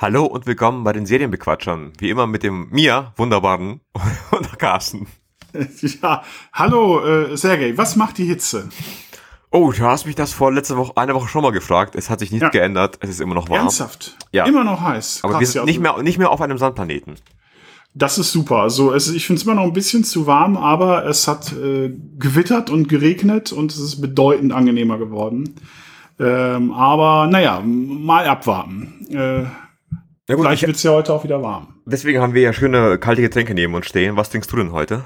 Hallo und willkommen bei den Serienbequatschern. Wie immer mit dem mir wunderbaren und Carsten. Ja, hallo Sergej, was macht die Hitze? Oh, du hast mich das vor eine Woche schon mal gefragt. Es hat sich nichts geändert. Es ist immer noch warm. Ernsthaft? Ja. Immer noch heiß. Aber wir sind nicht mehr auf einem Sandplaneten. Das ist super. Also ich finde es immer noch ein bisschen zu warm, aber es hat gewittert und geregnet und es ist bedeutend angenehmer geworden. Aber naja, mal abwarten. Ja gut, vielleicht wird es ja heute auch wieder warm. Deswegen haben wir ja schöne kalte Getränke neben uns stehen. Was trinkst du denn heute?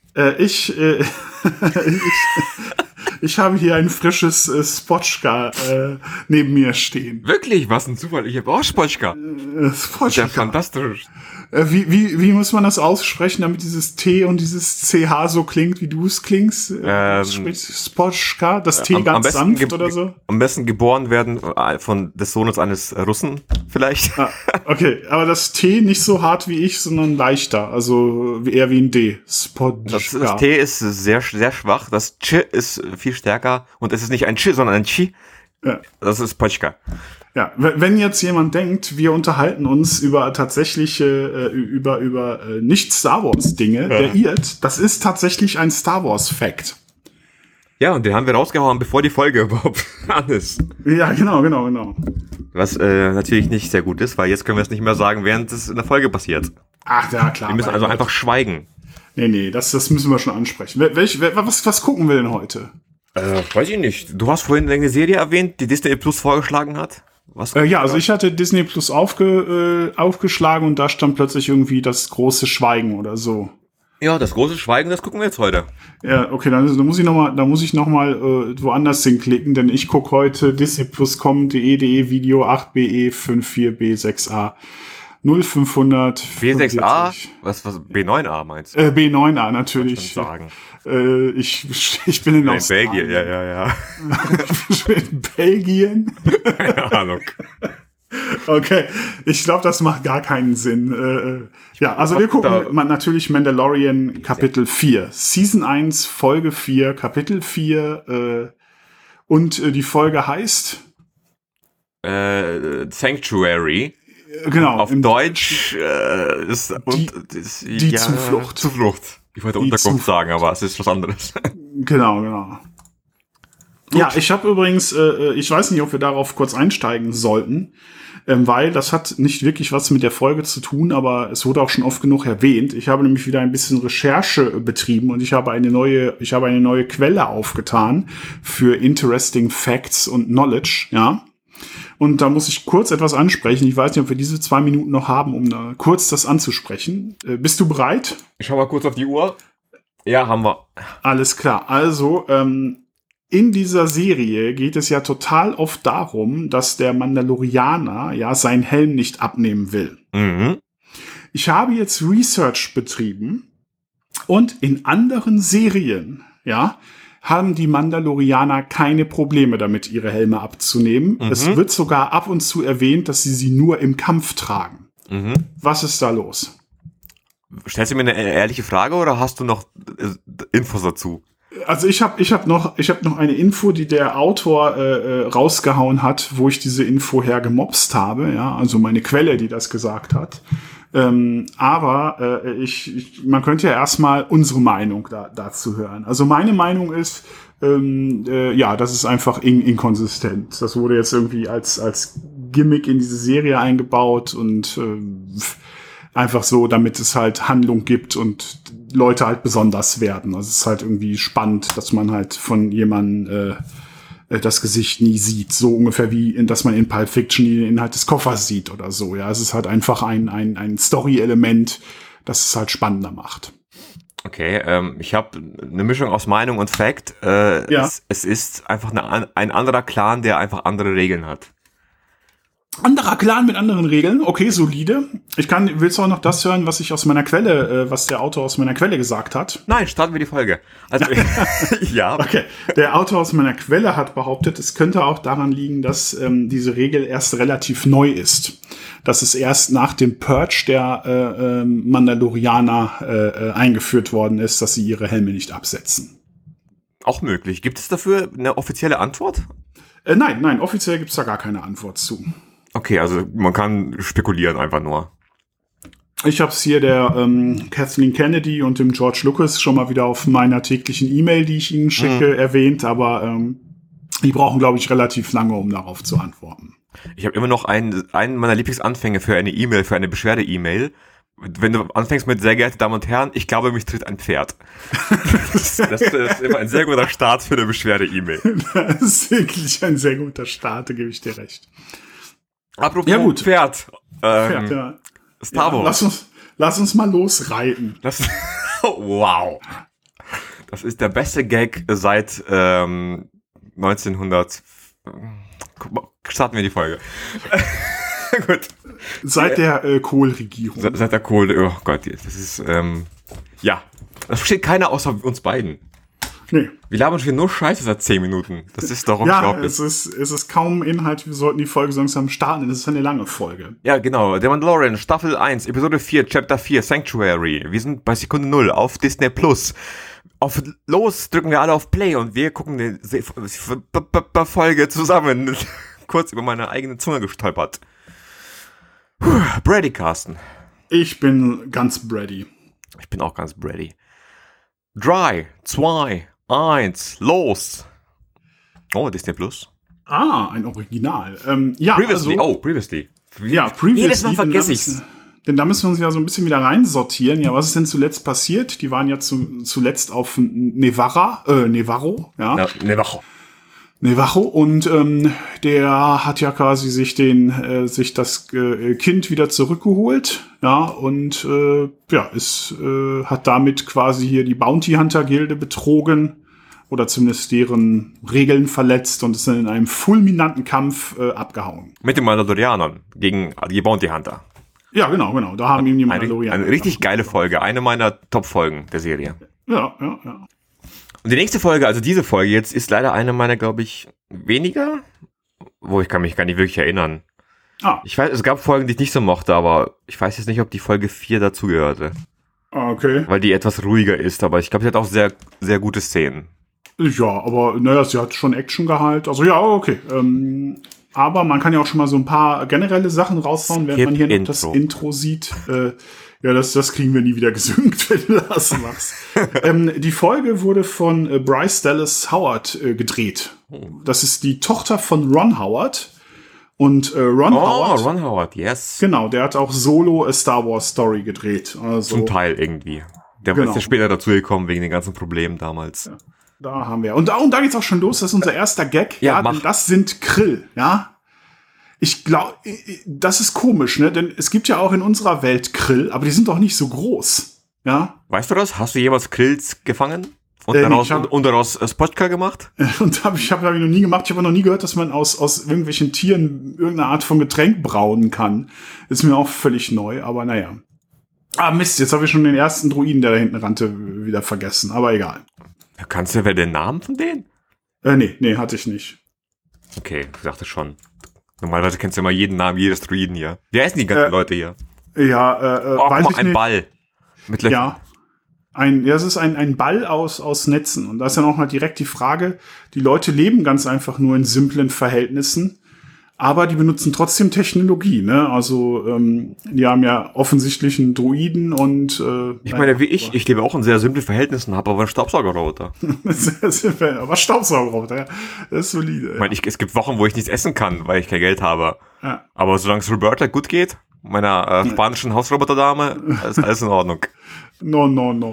Ich habe hier ein frisches Spotschka neben mir stehen. Wirklich? Was ein Zufall. Ich habe auch Spotschka. Spotschka. Ja, fantastisch. Wie muss man das aussprechen, damit dieses T und dieses CH so klingt, wie du es klingst? Spotschka, das T ganz sanft oder so? Am besten geboren werden des Sohnes eines Russen, vielleicht. Ah, okay, aber das T nicht so hart wie ich, sondern leichter, also eher wie ein D. Spotschka. Das T ist sehr, sehr schwach, das Ch ist viel stärker und es ist nicht ein Ch, sondern ein Chi. Ja. Das ist Spotschka. Ja, wenn jetzt jemand denkt, wir unterhalten uns über tatsächliche, über nicht Star Wars Dinge, der irrt. Das ist tatsächlich ein Star Wars Fact. Ja, und den haben wir rausgehauen, bevor die Folge überhaupt an ist. Ja, genau. Was natürlich nicht sehr gut ist, weil jetzt können wir es nicht mehr sagen, während es in der Folge passiert. Ach ja, klar. Wir müssen also einfach schweigen. Nee, das müssen wir schon ansprechen. Was gucken wir denn heute? Weiß ich nicht. Du hast vorhin eine Serie erwähnt, die Disney Plus vorgeschlagen hat. Also ich hatte Disney Plus aufgeschlagen und da stand plötzlich irgendwie das große Schweigen oder so. Ja, das große Schweigen, das gucken wir jetzt heute. Ja, okay, dann muss ich noch mal woanders hinklicken, denn ich gucke heute disneyplus.com.de Video 8BE 54B6A 0500 B6A? Was B9A meinst du? B9A natürlich. Ich sagen. Ich bin in Australien. Belgien, ja. Ich bin in Belgien. Keine Ahnung. Okay, ich glaube, das macht gar keinen Sinn. Ja, also wir gucken natürlich Mandalorian Kapitel 4. Season 1, Folge 4, Kapitel 4. Und die Folge heißt? Sanctuary. Genau. Auf Deutsch ist die Zuflucht. Zuflucht. Ich wollte Unterkunft sagen, aber es ist was anderes. Genau. Gut. Ja, ich habe übrigens, ich weiß nicht, ob wir darauf kurz einsteigen sollten, weil das hat nicht wirklich was mit der Folge zu tun, aber es wurde auch schon oft genug erwähnt. Ich habe nämlich wieder ein bisschen Recherche betrieben und ich habe eine neue Quelle aufgetan für Interesting Facts und Knowledge, ja. Und da muss ich kurz etwas ansprechen. Ich weiß nicht, ob wir diese 2 Minuten noch haben, um da kurz das anzusprechen. Bist du bereit? Ich schau mal kurz auf die Uhr. Ja, haben wir. Alles klar. Also, in dieser Serie geht es ja total oft darum, dass der Mandalorianer ja seinen Helm nicht abnehmen will. Mhm. Ich habe jetzt Research betrieben und in anderen Serien, ja, haben die Mandalorianer keine Probleme damit, ihre Helme abzunehmen. Mhm. Es wird sogar ab und zu erwähnt, dass sie nur im Kampf tragen. Mhm. Was ist da los? Stellst du mir eine ehrliche Frage oder hast du noch Infos dazu? Also ich hab noch eine Info, die der Autor rausgehauen hat, wo ich diese Info hergemopst habe. Ja, also meine Quelle, die das gesagt hat. Aber man könnte ja erstmal unsere Meinung dazu hören. Also meine Meinung ist, das ist einfach inkonsistent. Das wurde jetzt irgendwie als Gimmick in diese Serie eingebaut und einfach so, damit es halt Handlung gibt und Leute halt besonders werden. Also es ist halt irgendwie spannend, dass man halt von jemandem das Gesicht nie sieht. So ungefähr wie, dass man in Pulp Fiction den Inhalt des Koffers sieht oder so. Ja, es ist halt einfach ein Story-Element, das es halt spannender macht. Okay, ich habe eine Mischung aus Meinung und Fact. Es ist einfach ein anderer Clan, der einfach andere Regeln hat. Anderer Clan mit anderen Regeln, okay, solide. Willst du auch noch das hören, was ich aus meiner Quelle, was der Autor aus meiner Quelle gesagt hat? Nein, starten wir die Folge. Also, ja. Okay, der Autor aus meiner Quelle hat behauptet, es könnte auch daran liegen, dass diese Regel erst relativ neu ist. Dass es erst nach dem Purge der Mandalorianer eingeführt worden ist, dass sie ihre Helme nicht absetzen. Auch möglich. Gibt es dafür eine offizielle Antwort? Nein, offiziell gibt's da gar keine Antwort zu. Okay, also man kann spekulieren einfach nur. Ich habe es hier der Kathleen Kennedy und dem George Lucas schon mal wieder auf meiner täglichen E-Mail, die ich ihnen schicke, erwähnt, aber die brauchen, glaube ich, relativ lange, um darauf zu antworten. Ich habe immer noch einen meiner Lieblingsanfänge für eine E-Mail, für eine Beschwerde-E-Mail. Wenn du anfängst mit sehr geehrte Damen und Herren, ich glaube, mich tritt ein Pferd. Das ist immer ein sehr guter Start für eine Beschwerde-E-Mail. Das ist wirklich ein sehr guter Start, da gebe ich dir recht. Apropos ja, gut. Pferd. Pferd, ja. Star Wars. Ja, lass uns mal losreiten. Wow. Das ist der beste Gag seit 1900. Starten wir die Folge. Gut. Seit der Kohl-Regierung. Seit der Kohl, oh Gott, das ist, ja. Das versteht keiner außer uns beiden. Nee. Wir labern schon nur Scheiße seit 10 Minuten. Das ist doch unglaublich. Ja, es ist kaum Inhalt. Wir sollten die Folge so langsam starten. Das ist eine lange Folge. Ja, genau. Der Mandalorian, Staffel 1, Episode 4, Chapter 4, Sanctuary. Wir sind bei Sekunde 0 auf Disney Plus. Auf los drücken wir alle auf Play und wir gucken die Folge zusammen. Kurz über meine eigene Zunge gestolpert. Brady, Carsten. Ich bin ganz Brady. Ich bin auch ganz Brady. 3, 2, 1, los. Oh, Disney Plus. Ah, ein Original. Ja, Previously, Previously. Ja, Previously. Jedes Mal vergesse ich's. Denn da müssen wir uns ja so ein bisschen wieder reinsortieren. Ja, was ist denn zuletzt passiert? Die waren ja zuletzt auf Nevarro. Ja, Nevarro. Nevarro. Und der hat ja quasi sich das Kind wieder zurückgeholt. Ja, und hat damit quasi hier die Bounty Hunter Gilde betrogen oder zumindest deren Regeln verletzt und ist dann in einem fulminanten Kampf abgehauen. Mit den Mandalorianern gegen die Bounty Hunter. Ja, genau. Da haben ihm die Mandalorianer. Eine richtig geile Folge. Eine meiner Top-Folgen der Serie. Ja. Und die nächste Folge, also diese Folge jetzt, ist leider eine meiner, glaube ich, weniger. Ich kann mich gar nicht wirklich erinnern. Ich weiß, es gab Folgen, die ich nicht so mochte, aber ich weiß jetzt nicht, ob die Folge 4 dazugehörte. Okay. Weil die etwas ruhiger ist, aber ich glaube, sie hat auch sehr, sehr gute Szenen. Ja, aber sie hat schon Actiongehalt. Also ja, okay. Aber man kann ja auch schon mal so ein paar generelle Sachen raushauen, während man hier noch das Intro sieht. Das kriegen wir nie wieder gesynkt, wenn du das machst. Die Folge wurde von Bryce Dallas Howard gedreht. Das ist die Tochter von Ron Howard. Und Ron Howard, yes. Genau, der hat auch solo A Star Wars Story gedreht. Also, zum Teil irgendwie. Der ist ja später dazugekommen wegen den ganzen Problemen damals. Ja. Da haben wir. Und da geht's auch schon los. Das ist unser erster Gag. Ja, denn das sind Krill, ja. Ich glaube, das ist komisch, ne? Denn es gibt ja auch in unserer Welt Krill, aber die sind doch nicht so groß, ja. Weißt du das? Hast du jemals Krills gefangen? Und daraus Spotka gemacht? Und hab ich noch nie gemacht. Ich habe noch nie gehört, dass man aus irgendwelchen Tieren irgendeine Art von Getränk brauen kann. Ist mir auch völlig neu, aber naja. Mist, jetzt habe ich schon den ersten Druiden, der da hinten rannte, wieder vergessen. Aber egal. Kannst du den Namen von denen? Nee, hatte ich nicht. Okay, ich dachte schon. Normalerweise kennst du immer jeden Namen jedes Druiden hier. Wie heißen die ganzen Leute hier? Ja, weiß ich nicht. Ein Ball. Mit ja. Es ist ein Ball aus Netzen. Und da ist dann auch mal direkt die Frage, die Leute leben ganz einfach nur in simplen Verhältnissen, aber die benutzen trotzdem Technologie, ne? Also, die haben ja offensichtlich einen Druiden und ich meine, wie ich lebe auch in sehr simplen Verhältnissen, habe aber einen Staubsaugerroboter. Aber Staubsaugerroboter, ja. Das ist solide. Ich meine, es gibt Wochen, wo ich nichts essen kann, weil ich kein Geld habe. Ja. Aber solange es Roberta gut geht, meiner spanischen Hausroboterdame, ist alles in Ordnung. No,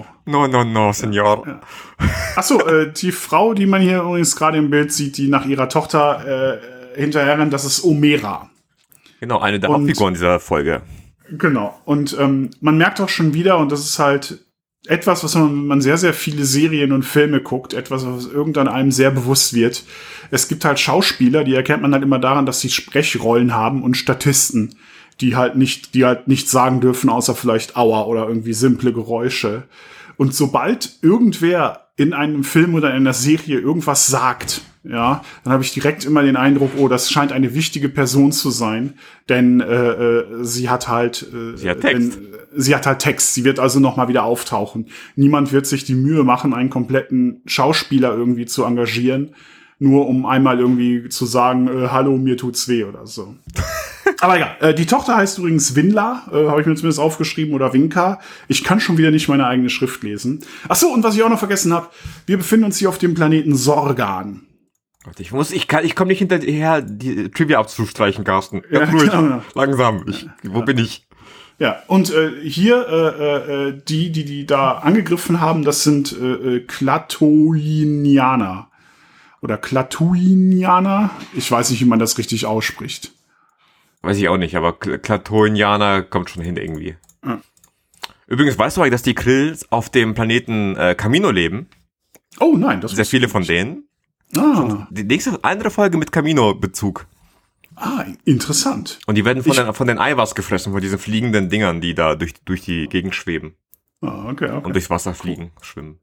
Senor. Ja. Achso, die Frau, die man hier übrigens gerade im Bild sieht, die nach ihrer Tochter hinterher rennt, das ist Omera. Genau, eine der Hauptfiguren dieser Folge. Genau. Und man merkt auch schon wieder, und das ist halt etwas, was man sehr, sehr viele Serien und Filme guckt, etwas, was irgendwann einem sehr bewusst wird. Es gibt halt Schauspieler, die erkennt man halt immer daran, dass sie Sprechrollen haben, und Statisten, die halt nichts sagen dürfen, außer vielleicht Aua oder irgendwie simple Geräusche. Und sobald irgendwer in einem Film oder in einer Serie irgendwas sagt, ja, dann habe ich direkt immer den Eindruck, das scheint eine wichtige Person zu sein, denn sie hat halt Text. Sie hat halt Text. Sie wird also noch mal wieder auftauchen. Niemand wird sich die Mühe machen, einen kompletten Schauspieler irgendwie zu engagieren, nur um einmal irgendwie zu sagen, hallo, mir tut's weh oder so. Aber egal, die Tochter heißt übrigens Winla, habe ich mir zumindest aufgeschrieben, oder Winka. Ich kann schon wieder nicht meine eigene Schrift lesen. Ach so, und was ich auch noch vergessen habe, wir befinden uns hier auf dem Planeten Sorgan. Ich komme nicht hinterher, die Trivia abzustreichen, Carsten. Ja, genau. Langsam. Wo bin ich? Ja, und hier die da angegriffen haben, das sind Klatoinianer. Oder Klatuinianer. Ich weiß nicht, wie man das richtig ausspricht. Weiß ich auch nicht, aber Klatoinianer kommt schon hin irgendwie. Ja. Übrigens, weißt du eigentlich, dass die Krills auf dem Planeten Kamino leben? Oh nein, das sehr viele von denen. Ah. Die nächste andere Folge mit Kamino-Bezug. Ah, interessant. Und die werden von den Eiweiß gefressen, von diesen fliegenden Dingern, die da durch die Gegend schweben. Ah, okay. Und durchs Wasser fliegen, schwimmen.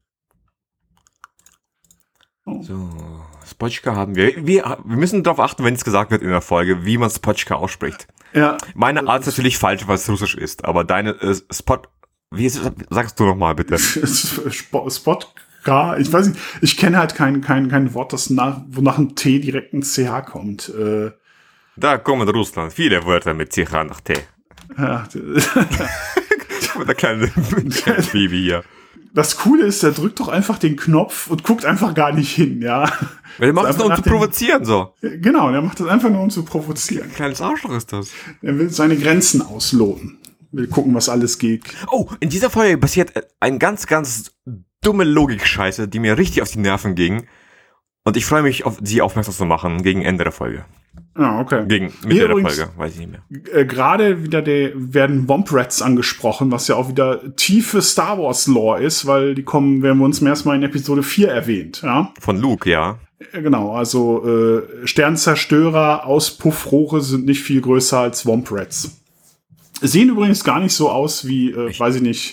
Oh. So, Spotchka haben wir. Wir müssen darauf achten, wenn es gesagt wird in der Folge, wie man Spotchka ausspricht. Ja. Meine Art ist natürlich falsch, weil es russisch ist, aber deine wie ist es, sagst du nochmal bitte? Spotka, ich weiß nicht, ich kenne halt kein Wort, wonach ein T direkt ein CH kommt. Da kommen in Russland viele Wörter mit CH nach T. Ja. Der kleine Baby hier. Das Coole ist, der drückt doch einfach den Knopf und guckt einfach gar nicht hin, ja. Der macht es nur, um zu provozieren, so. Genau, der macht das einfach nur, um zu provozieren. Ein kleines Arschloch ist das. Er will seine Grenzen ausloten. Will gucken, was alles geht. Oh, in dieser Folge passiert ein ganz, ganz dumme Logik-Scheiße, die mir richtig auf die Nerven ging. Und ich freue mich, auf sie aufmerksam zu machen gegen Ende der Folge. Ah, okay. Gegen Mitte der Folge, weiß ich nicht mehr. Gerade wieder werden Womp Rats angesprochen, was ja auch wieder tiefe Star Wars Lore ist, weil werden wir uns erstmal in Episode 4 erwähnt, ja. Von Luke, ja. Genau, also Sternzerstörer, Auspuffrohre sind nicht viel größer als Womp Rats. Sehen übrigens gar nicht so aus wie, weiß ich nicht,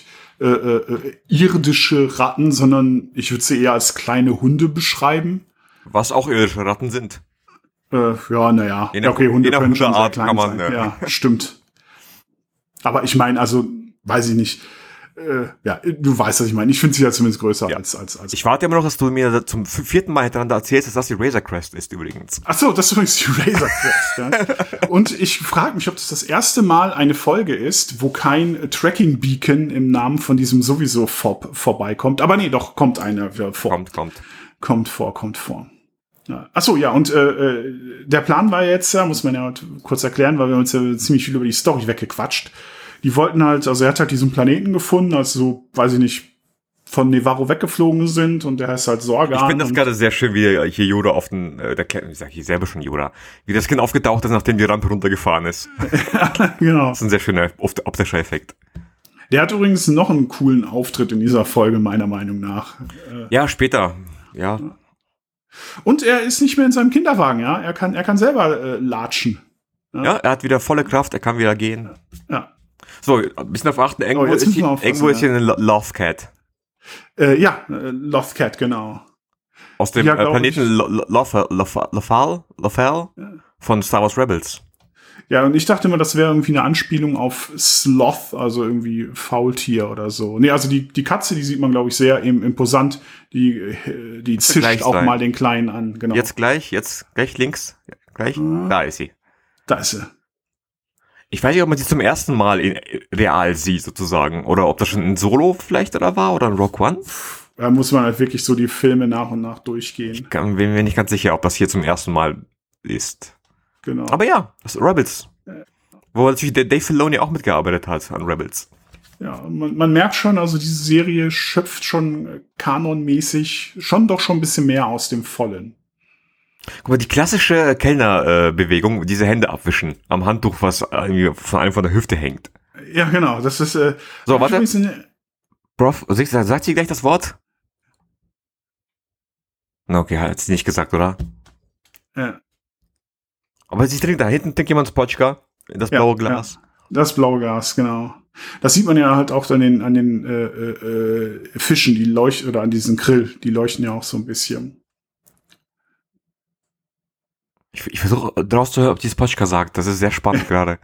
irdische Ratten, sondern ich würde sie eher als kleine Hunde beschreiben. Was auch irdische Ratten sind. Ja, naja. Okay, Hunde können schon sehr klein sein. Ja, stimmt. Aber ich meine, also, weiß ich nicht. Ja, du weißt, was ich meine. Ich finde sie ja zumindest größer als. Ich warte immer noch, dass du mir zum 4. Mal hintereinander erzählst, dass das die Razor Crest ist übrigens. Ach so, das ist übrigens die Razor Crest. Ja. Und ich frage mich, ob das erste Mal eine Folge ist, wo kein Tracking Beacon im Namen von diesem sowieso Fob vorbeikommt. Aber nee, doch, kommt einer vor. Kommt vor. Ja. Ach so, ja, und der Plan war jetzt ja, muss man ja kurz erklären, weil wir uns ja ziemlich viel über die Story weggequatscht. Die wollten halt, also er hat halt diesen Planeten gefunden, also so, weiß ich nicht, von Nevarro weggeflogen sind und der heißt halt Sorgan. Ich finde das gerade sehr schön, wie hier Yoda auf den, ich sag hier selber schon Yoda, wie das Kind aufgetaucht ist, nachdem die Rampe runtergefahren ist. Genau. Das ist ein sehr schöner optischer Effekt. Der hat übrigens noch einen coolen Auftritt in dieser Folge, meiner Meinung nach. Ja, später, ja. Und er ist nicht mehr in seinem Kinderwagen, ja. Er kann selber latschen. Ja, er hat wieder volle Kraft, er kann wieder gehen. Ja. So, ein bisschen auf achten, irgendwo ist hier eine Lothcat. Ja, Lothcat, genau. Aus dem Planeten Lothal von Star Wars Rebels. Ja, und ich dachte immer, das wäre irgendwie eine Anspielung auf Sloth, also irgendwie Faultier oder so. Nee, also die Katze, die sieht man, glaube ich, sehr imposant. Die zischt auch mal den Kleinen an. Genau. Jetzt gleich links. Da ist sie. Da ist sie. Ich weiß nicht, ob man sie zum ersten Mal in real sieht, sozusagen. Oder ob das schon in Solo vielleicht war oder in Rogue One. Da muss man halt wirklich so die Filme nach und nach durchgehen. Ich bin mir nicht ganz sicher, ob das hier zum ersten Mal ist. Genau. Aber ja, das ist Rebels. Wo natürlich der Dave Filoni auch mitgearbeitet hat an Rebels. Ja, man merkt schon, also diese Serie schöpft schon kanonmäßig schon ein bisschen mehr aus dem Vollen. Guck mal, die klassische Kellnerbewegung, diese Hände abwischen am Handtuch, was irgendwie von einem von der Hüfte hängt. Ja, genau, das ist so, warte. Prof, sagt sie gleich das Wort? Na, okay, hat sie nicht gesagt, oder? Ja. Aber sie trinkt, da hinten trinkt jemand Spotchka, das blaue Glas. Ja, das blaue Glas, genau. Das sieht man ja halt auch an den Fischen, die leuchten, oder an diesem Grill, die leuchten ja auch so ein bisschen. Ich versuche draus zu hören, ob die Spotchka sagt. Das ist sehr spannend gerade.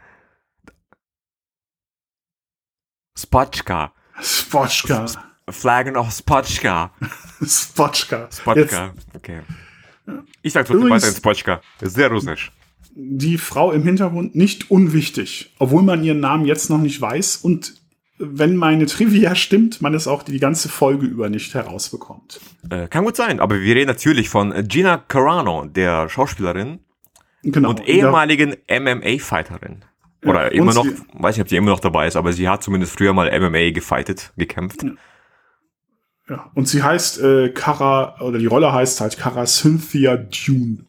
Spotchka. Spotchka. Flagon of Spotchka. Spotchka. Okay. Ich sag trotzdem weiter ins Spochka. Sehr russisch. Die Frau im Hintergrund nicht unwichtig, obwohl man ihren Namen jetzt noch nicht weiß und wenn meine Trivia stimmt, man es auch die ganze Folge über nicht herausbekommt. Kann gut sein, aber wir reden natürlich von Gina Carano, der Schauspielerin Genau. und ehemaligen MMA-Fighterin. Oder immer noch, weiß nicht, ob sie immer noch dabei ist, aber sie hat zumindest früher mal MMA gekämpft. Ja, und sie heißt Cara, oder die Rolle heißt halt Cara Cynthia Dune.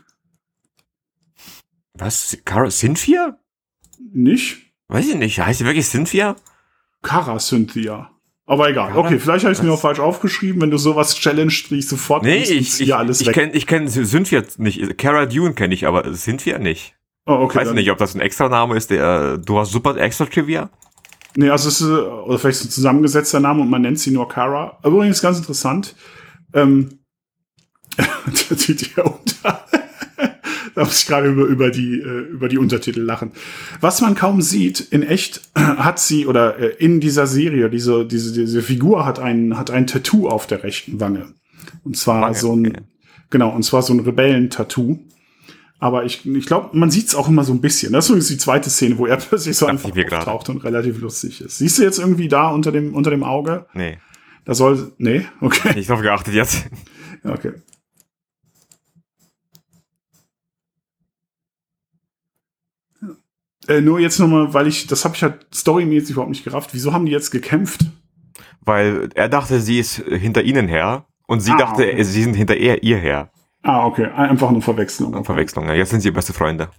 Was? Cynthia? Nicht? Weiß ich nicht. Heißt sie wirklich Cynthia? Cara Cynthia. Aber egal. Cara? Okay, vielleicht habe ich es mir auch falsch aufgeschrieben. Wenn du sowas challenged, wie ich sofort alles weg. Ich kenn Cynthia nicht. Cara Dune kenne ich, aber Cynthia nicht. Oh, okay. Weiß nicht, ob das ein extra Name ist. Du hast super extra Trivia? Nee, also es ist oder vielleicht ein zusammengesetzter Name und man nennt sie nur Cara. Übrigens ganz interessant. Da muss ich gerade über die Untertitel lachen. Was man kaum sieht, in echt hat sie, oder in dieser Serie, diese Figur hat ein Tattoo auf der rechten Wange. Und zwar so ein Rebellen-Tattoo. Aber ich glaube, man sieht es auch immer so ein bisschen. Das ist übrigens die zweite Szene, wo er plötzlich so einfach auftaucht und relativ lustig ist. Siehst du jetzt irgendwie da unter dem Auge? Nee. Nee? Okay. Ich drauf geachtet jetzt. Okay. Nur jetzt nochmal, weil das habe ich halt storymäßig überhaupt nicht gerafft. Wieso haben die jetzt gekämpft? Weil er dachte, sie ist hinter ihnen her und sie dachte, okay. sie sind hinter ihr her. Ah, okay. Einfach nur Verwechslung. Okay. Verwechslung, ja. Jetzt sind sie beste Freunde.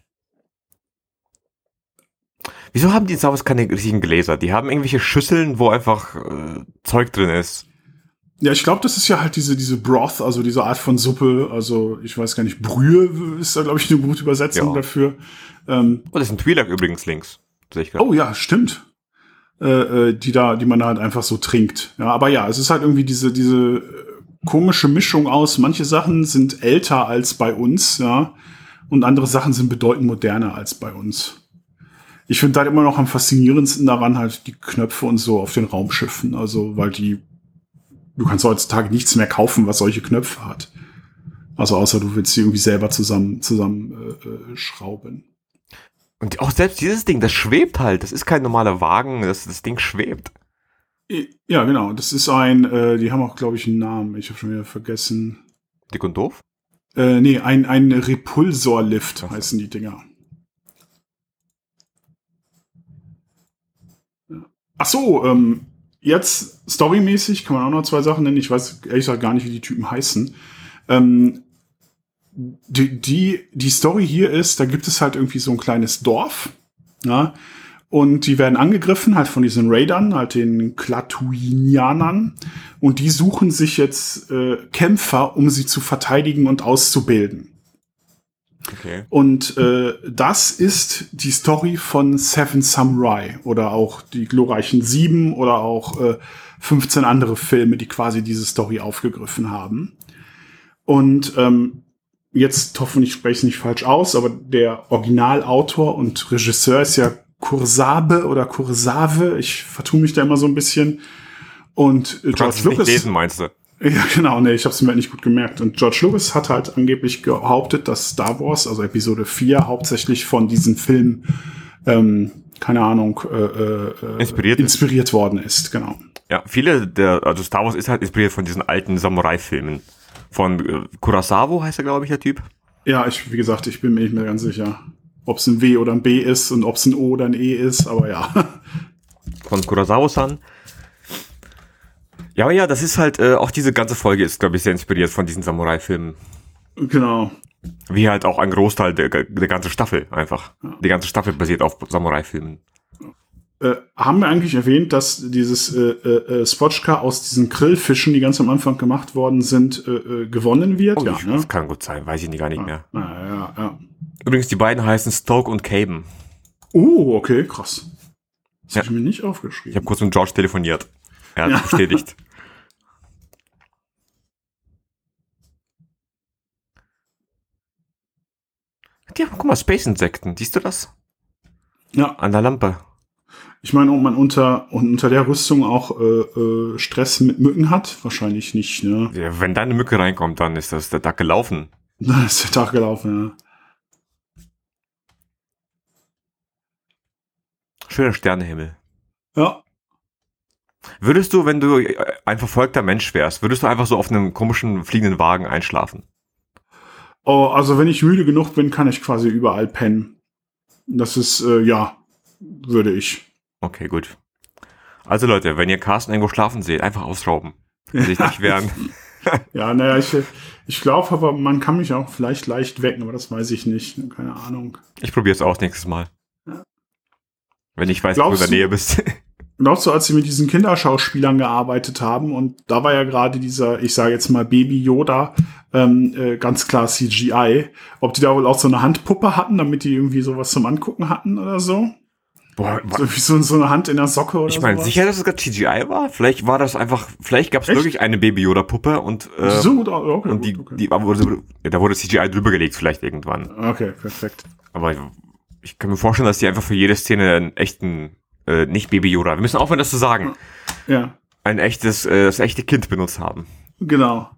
Wieso haben die Star Wars keine richtigen Gläser? Die haben irgendwelche Schüsseln, wo einfach Zeug drin ist. Ja, ich glaube, das ist ja halt diese Broth, also diese Art von Suppe. Also, ich weiß gar nicht, Brühe ist da, glaube ich, eine gute Übersetzung dafür. Das ist ein Twi'lek übrigens links. Oh ja, stimmt. Die man halt einfach so trinkt. Ja, aber ja, es ist halt irgendwie diese komische Mischung aus, manche Sachen sind älter als bei uns, ja, und andere Sachen sind bedeutend moderner als bei uns. Ich finde halt immer noch am faszinierendsten daran halt die Knöpfe und so auf den Raumschiffen, also weil du kannst heutzutage nichts mehr kaufen, was solche Knöpfe hat. Also außer du willst sie irgendwie selber zusammen schrauben. Und auch selbst dieses Ding, das schwebt halt. Das ist kein normaler Wagen, das Ding schwebt. Ja, genau. Das ist die haben auch, glaube ich, einen Namen. Ich habe schon wieder vergessen. Dick und doof? Nee, ein Repulsorlift heißen die Dinger. Ach so, jetzt storymäßig kann man auch noch 2 Sachen nennen. Ich weiß ehrlich gesagt gar nicht, wie die Typen heißen. Die Story hier ist, da gibt es halt irgendwie so ein kleines Dorf, ja, und die werden angegriffen halt von diesen Raidern, halt den Klatooinianern, und die suchen sich jetzt Kämpfer, um sie zu verteidigen und auszubilden. Okay. Und das ist die Story von Seven Samurai oder auch die glorreichen 7 oder auch 15 andere Filme, die quasi diese Story aufgegriffen haben. Und jetzt hoffentlich spreche ich es nicht falsch aus, aber der Originalautor und Regisseur ist ja Kurosawa. Ich vertue mich da immer so ein bisschen. Und George Lucas. Nicht lesen, meinst du? Ja, genau, nee, ich habe es mir halt nicht gut gemerkt. Und George Lucas hat halt angeblich behauptet, dass Star Wars, also Episode 4, hauptsächlich von diesen Filmen, keine Ahnung, inspiriert worden ist, genau. Ja, also Star Wars ist halt inspiriert von diesen alten Samurai-Filmen. Von Kurosawa heißt er, glaube ich, der Typ. Ja, wie gesagt, ich bin mir nicht mehr ganz sicher, ob es ein W oder ein B ist und ob es ein O oder ein E ist, aber ja. Von Kurosawa-san. Ja, aber ja, das ist halt, auch diese ganze Folge ist, glaube ich, sehr inspiriert von diesen Samurai-Filmen. Genau. Wie halt auch ein Großteil der ganzen Staffel einfach. Ja. Die ganze Staffel basiert auf Samurai-Filmen. Haben wir eigentlich erwähnt, dass dieses Spochka aus diesen Grillfischen, die ganz am Anfang gemacht worden sind, gewonnen wird? Oh, ja, ne? Das kann gut sein, weiß ich gar nicht mehr. Ja. Übrigens, die beiden heißen Stoke und Caben. Oh, okay, krass. Das habe ich mir nicht aufgeschrieben. Ich habe kurz mit George telefoniert. Er hat bestätigt. Ja, guck mal, Space-Insekten, siehst du das? Ja. An der Lampe. Ich meine, ob man unter der Rüstung auch Stress mit Mücken hat? Wahrscheinlich nicht, ne? Ja, wenn da eine Mücke reinkommt, dann ist das der Tag gelaufen. Dann ist der Tag gelaufen, Schöner Sternenhimmel. ja. Würdest du, wenn du ein verfolgter Mensch wärst, würdest du einfach so auf einem komischen fliegenden Wagen einschlafen? Oh, also wenn ich müde genug bin, kann ich quasi überall pennen. Das ist, würde ich. Okay, gut. Also Leute, wenn ihr Carsten irgendwo schlafen seht, einfach ausrauben. Wenn sich nicht wehren. Ja, naja, ich glaube aber, man kann mich auch vielleicht leicht wecken, aber das weiß ich nicht. Keine Ahnung. Ich probiere es auch nächstes Mal. Ja. Wenn ich weiß, dass du in der Nähe bist. Glaubst du, als sie mit diesen Kinderschauspielern gearbeitet haben und da war ja gerade dieser, ich sage jetzt mal Baby Yoda, ganz klar CGI, ob die da wohl auch so eine Handpuppe hatten, damit die irgendwie sowas zum Angucken hatten oder so? Boah, So wie so eine Hand in der Socke oder so. ich meine, sowas? sicher, dass es gerade CGI war? Vielleicht war das einfach, vielleicht gab es wirklich eine Baby-Yoda-Puppe und, So gut, okay, und gut, okay. da wurde CGI drüber gelegt, vielleicht irgendwann. Okay, perfekt. Aber ich kann mir vorstellen, dass die einfach für jede Szene einen echten, nicht Baby-Yoda, wir müssen aufhören, das zu sagen, Ja, ein echtes, das echte Kind benutzt haben. genau.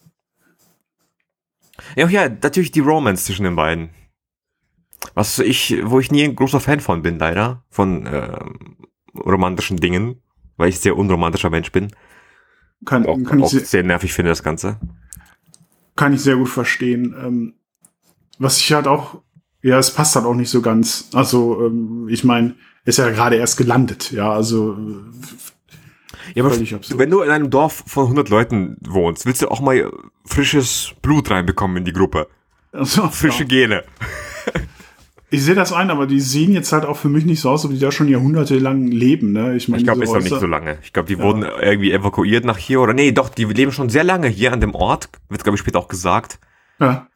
Ja, natürlich die Romance zwischen den beiden. Wo ich nie ein großer Fan von bin, leider, von romantischen Dingen, weil ich ein sehr unromantischer Mensch bin. Kann Auch ich sehr nervig finde, das Ganze. sehr gut verstehen. Was ich halt auch, ja, es passt halt auch nicht so ganz. Also, ich meine, ist ja gerade erst gelandet, ja, also Ja, aber völlig absurd. wenn du in einem Dorf von 100 Leuten wohnst, willst du auch mal frisches Blut reinbekommen in die Gruppe. Also, Frische ja. Gene. Ich sehe das ein, aber die sehen jetzt halt auch für mich nicht so aus, ob die da schon jahrhundertelang leben, ne? Ich meine, Ich glaube, diese ist noch nicht Häuser- so lange. Ich glaube, die wurden irgendwie evakuiert nach hier oder nee, doch, die leben schon sehr lange hier an dem Ort. Wird, glaube ich, später auch gesagt. Ja.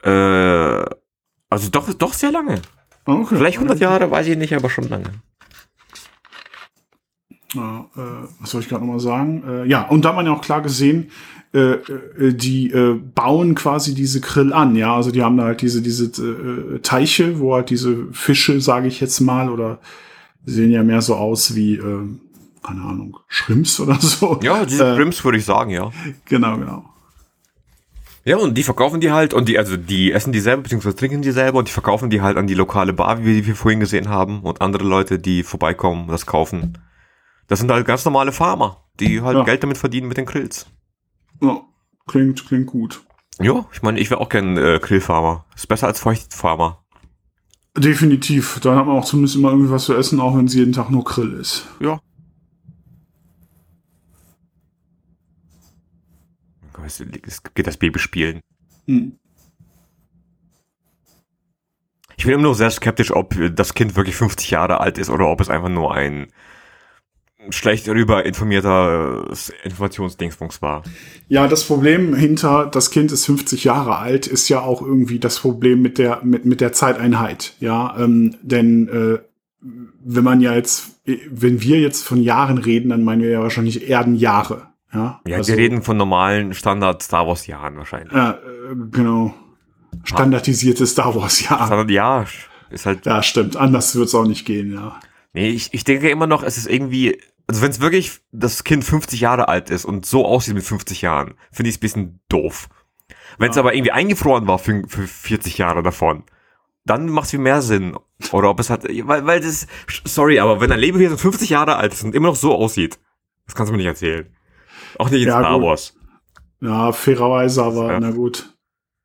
Also doch sehr lange. Okay. Vielleicht 100 Jahre, weiß ich nicht, aber schon lange. Ja, was soll ich gerade nochmal sagen? Ja, und da hat man ja auch klar gesehen, die bauen quasi diese Krill an, ja, also die haben da halt diese Teiche, wo halt diese Fische, sage ich jetzt mal, oder sehen ja mehr so aus wie, keine Ahnung, Shrimps oder so. Ja, diese Shrimps würde ich sagen, ja. Genau. Ja, und die verkaufen die halt und die essen die selber, beziehungsweise trinken die selber und die verkaufen die halt an die lokale Bar, wie wir vorhin gesehen haben, und andere Leute, die vorbeikommen, das kaufen. Das sind halt ganz normale Farmer, die halt Geld damit verdienen mit den Grills. Ja, klingt gut. Ja, ich meine, ich wäre auch gern Grillfarmer. Ist besser als Feuchtfarmer. Definitiv. Dann hat man auch zumindest immer irgendwie was zu essen, auch wenn es jeden Tag nur Grill ist. Ja. Es geht das Baby spielen. Hm. Ich bin immer nur sehr skeptisch, ob das Kind wirklich 50 Jahre alt ist oder ob es einfach nur ein schlecht darüber informierter Informationsdingsbums war. Ja, das Problem hinter das Kind ist 50 Jahre alt ist ja auch irgendwie das Problem mit der Zeiteinheit. Ja, denn wenn wir jetzt von Jahren reden, dann meinen wir ja wahrscheinlich Erdenjahre. Ja, also, wir reden von normalen Standard Star Wars Jahren wahrscheinlich. Genau. Standardisierte Star Wars Jahre. Standard, ja, ist halt. Ja, stimmt. Anders wird's auch nicht gehen, ja. Nee, ich denke immer noch, es ist irgendwie, also wenn es wirklich das Kind 50 Jahre alt ist und so aussieht mit 50 Jahren, finde ich es ein bisschen doof. Wenn es aber irgendwie eingefroren war für 40 Jahre davon, dann macht es viel mehr Sinn. Oder ob es hat, weil das, sorry, aber wenn ein Lebewesen 50 Jahre alt ist und immer noch so aussieht, das kannst du mir nicht erzählen. Auch nicht in Star Wars. Ja, fairerweise, aber na gut.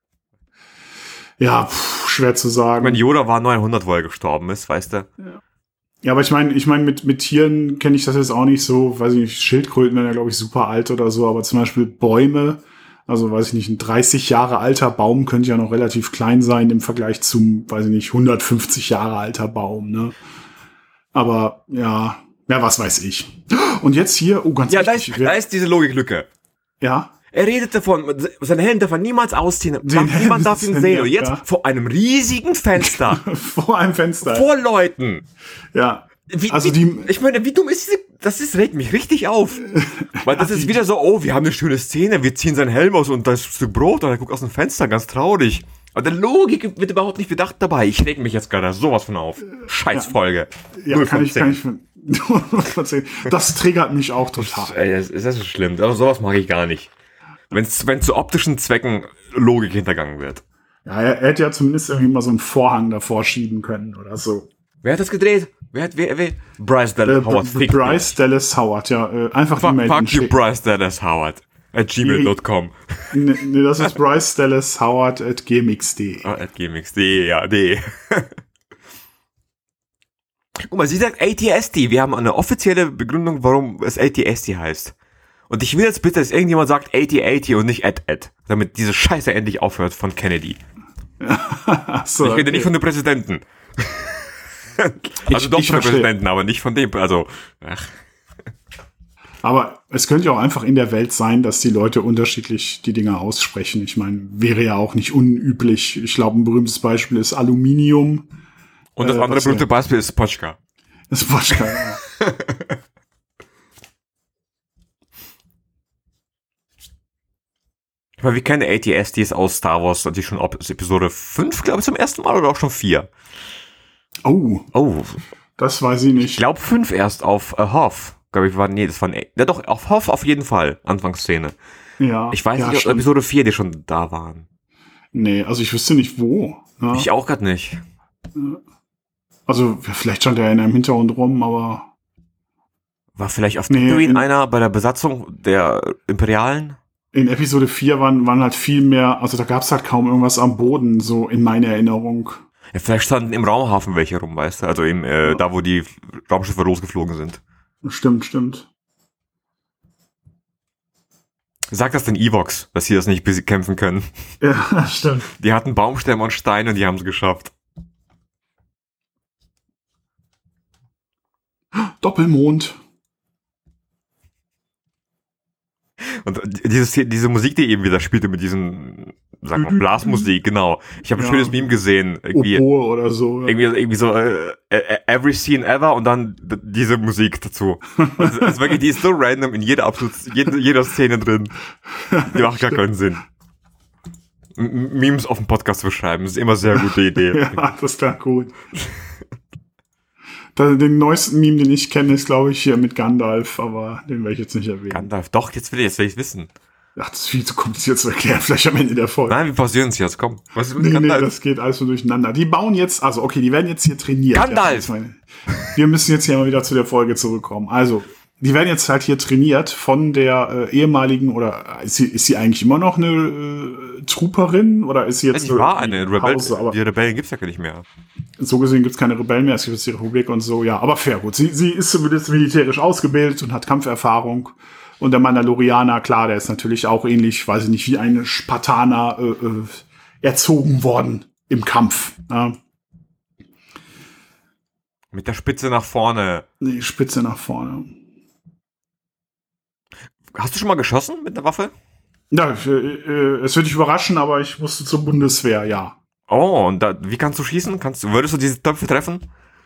Ja, schwer zu sagen. Ich meine, Yoda war 900, wo er gestorben ist, weißt du? Ja, aber ich meine, mit Tieren kenne ich das jetzt auch nicht so, weiß ich nicht, Schildkröten werden ja, glaube ich, super alt oder so, aber zum Beispiel Bäume, also weiß ich nicht, ein 30 Jahre alter Baum könnte ja noch relativ klein sein im Vergleich zum, weiß ich nicht, 150 Jahre alter Baum, ne? Aber ja, was weiß ich. Und jetzt hier, ganz wichtig. Da ist diese Logiklücke. Ja. Er redet davon, seine Helm darf er niemals ausziehen, niemand darf ihn sehen. Und jetzt vor einem riesigen Fenster. Vor einem Fenster. Vor Leuten. Ja. Ich meine, wie dumm ist regt mich richtig auf. Weil das ist wieder so, oh, wir haben eine schöne Szene, wir ziehen seinen Helm aus und das Stück Brot und er guckt aus dem Fenster, ganz traurig. Aber der Logik wird überhaupt nicht bedacht dabei. Ich reg mich jetzt gerade sowas von auf. Scheißfolge. Ja, kann ich das triggert mich auch total. Das ist schlimm. Aber sowas mag ich gar nicht. Wenn zu optischen Zwecken Logik hintergangen wird. Ja, er hätte ja zumindest irgendwie mal so einen Vorhang davor schieben können oder so. Wer hat das gedreht? Wer? Bryce Dallas Howard. Bryce Dallas Howard, ja. Einfach Fuck E-Mail you, Bryce Dallas Howard. @gmail.com. Nee, das ist Bryce Dallas Howard @gmx.de. @gmx.de, ja, de. Guck mal, sie sagt ATST. Wir haben eine offizielle Begründung, warum es ATST heißt. Und ich will jetzt bitte, dass irgendjemand sagt AT-80 und nicht @. Damit diese Scheiße endlich aufhört von Kennedy. So, ich rede nicht von dem Präsidenten. Also doch von dem Präsidenten, aber nicht von dem, also, ach. Aber es könnte ja auch einfach in der Welt sein, dass die Leute unterschiedlich die Dinge aussprechen. Ich meine, wäre ja auch nicht unüblich. Ich glaube, ein berühmtes Beispiel ist Aluminium. Und das andere berühmte Beispiel ist Spotchka. Das Spotchka, ja. Aber wir kennen AT-STs aus Star Wars, die schon ab Episode 5, glaube ich, zum ersten Mal oder auch schon 4? Oh. Das weiß ich nicht. Ich glaube 5 erst auf Hoth. Glaube ich, ja doch, auf Hoth auf jeden Fall, Anfangsszene. Ja. Ich weiß nicht, ob stimmt. Episode 4 die schon da waren. Nee, also ich wüsste nicht wo. Ja. Ich auch gerade nicht. Also vielleicht stand er in einem Hintergrund rum, aber... War vielleicht auf Tatooine einer bei der Besatzung der Imperialen? In Episode 4 waren halt viel mehr, also da gab's halt kaum irgendwas am Boden, so in meiner Erinnerung. Ja, vielleicht standen im Raumhafen welche rum, weißt du? Also da, wo die Raumschiffe losgeflogen sind. Stimmt. Sag das den Ewoks, dass sie das nicht kämpfen können. Ja, stimmt. Die hatten Baumstämme und Steine und die haben es geschafft. Doppelmond. Und diese Musik, die eben wieder spielte mit diesen, sag mal, Blasmusik, genau. Ich habe ein schönes Meme gesehen. Oboe oder so. Ja. Irgendwie so every scene ever und dann diese Musik dazu. Also wirklich, die ist so random in jeder Szene drin. Die macht gar keinen Sinn. Memes auf dem Podcast zu schreiben, ist immer eine sehr gute Idee. Ja, das ist klar gut. Den neuesten Meme, den ich kenne, ist, glaube ich, hier mit Gandalf, aber den werde ich jetzt nicht erwähnen. Gandalf, doch, jetzt will ich es wissen. Ach, das ist viel zu kompliziert zu erklären, vielleicht am Ende der Folge. Nein, wir pausieren es jetzt, komm. Was ist mit Gandalf? Nee, das geht alles so durcheinander. Die bauen jetzt, also okay, die werden jetzt hier trainiert. Gandalf! Ja, wir müssen jetzt hier mal wieder zu der Folge zurückkommen. Also, die werden jetzt halt hier trainiert von der ehemaligen, oder ist sie eigentlich immer noch eine Trooperin, oder ist sie jetzt die war eine Pause, aber die Rebellen gibt's ja gar nicht mehr. So gesehen gibt's keine Rebellen mehr, es gibt jetzt die Republik und so, ja, aber fair, gut. Sie ist zumindest militärisch ausgebildet und hat Kampferfahrung. Und der Mandalorianer, klar, der ist natürlich auch ähnlich, weiß ich nicht, wie ein Spartaner erzogen worden im Kampf. Ja. Mit der Spitze nach vorne. Die Spitze nach vorne. Hast du schon mal geschossen mit einer Waffe? Ja, es wird dich überraschen, aber ich musste zur Bundeswehr, ja. Oh, und wie kannst du schießen? Würdest du diese Töpfe treffen?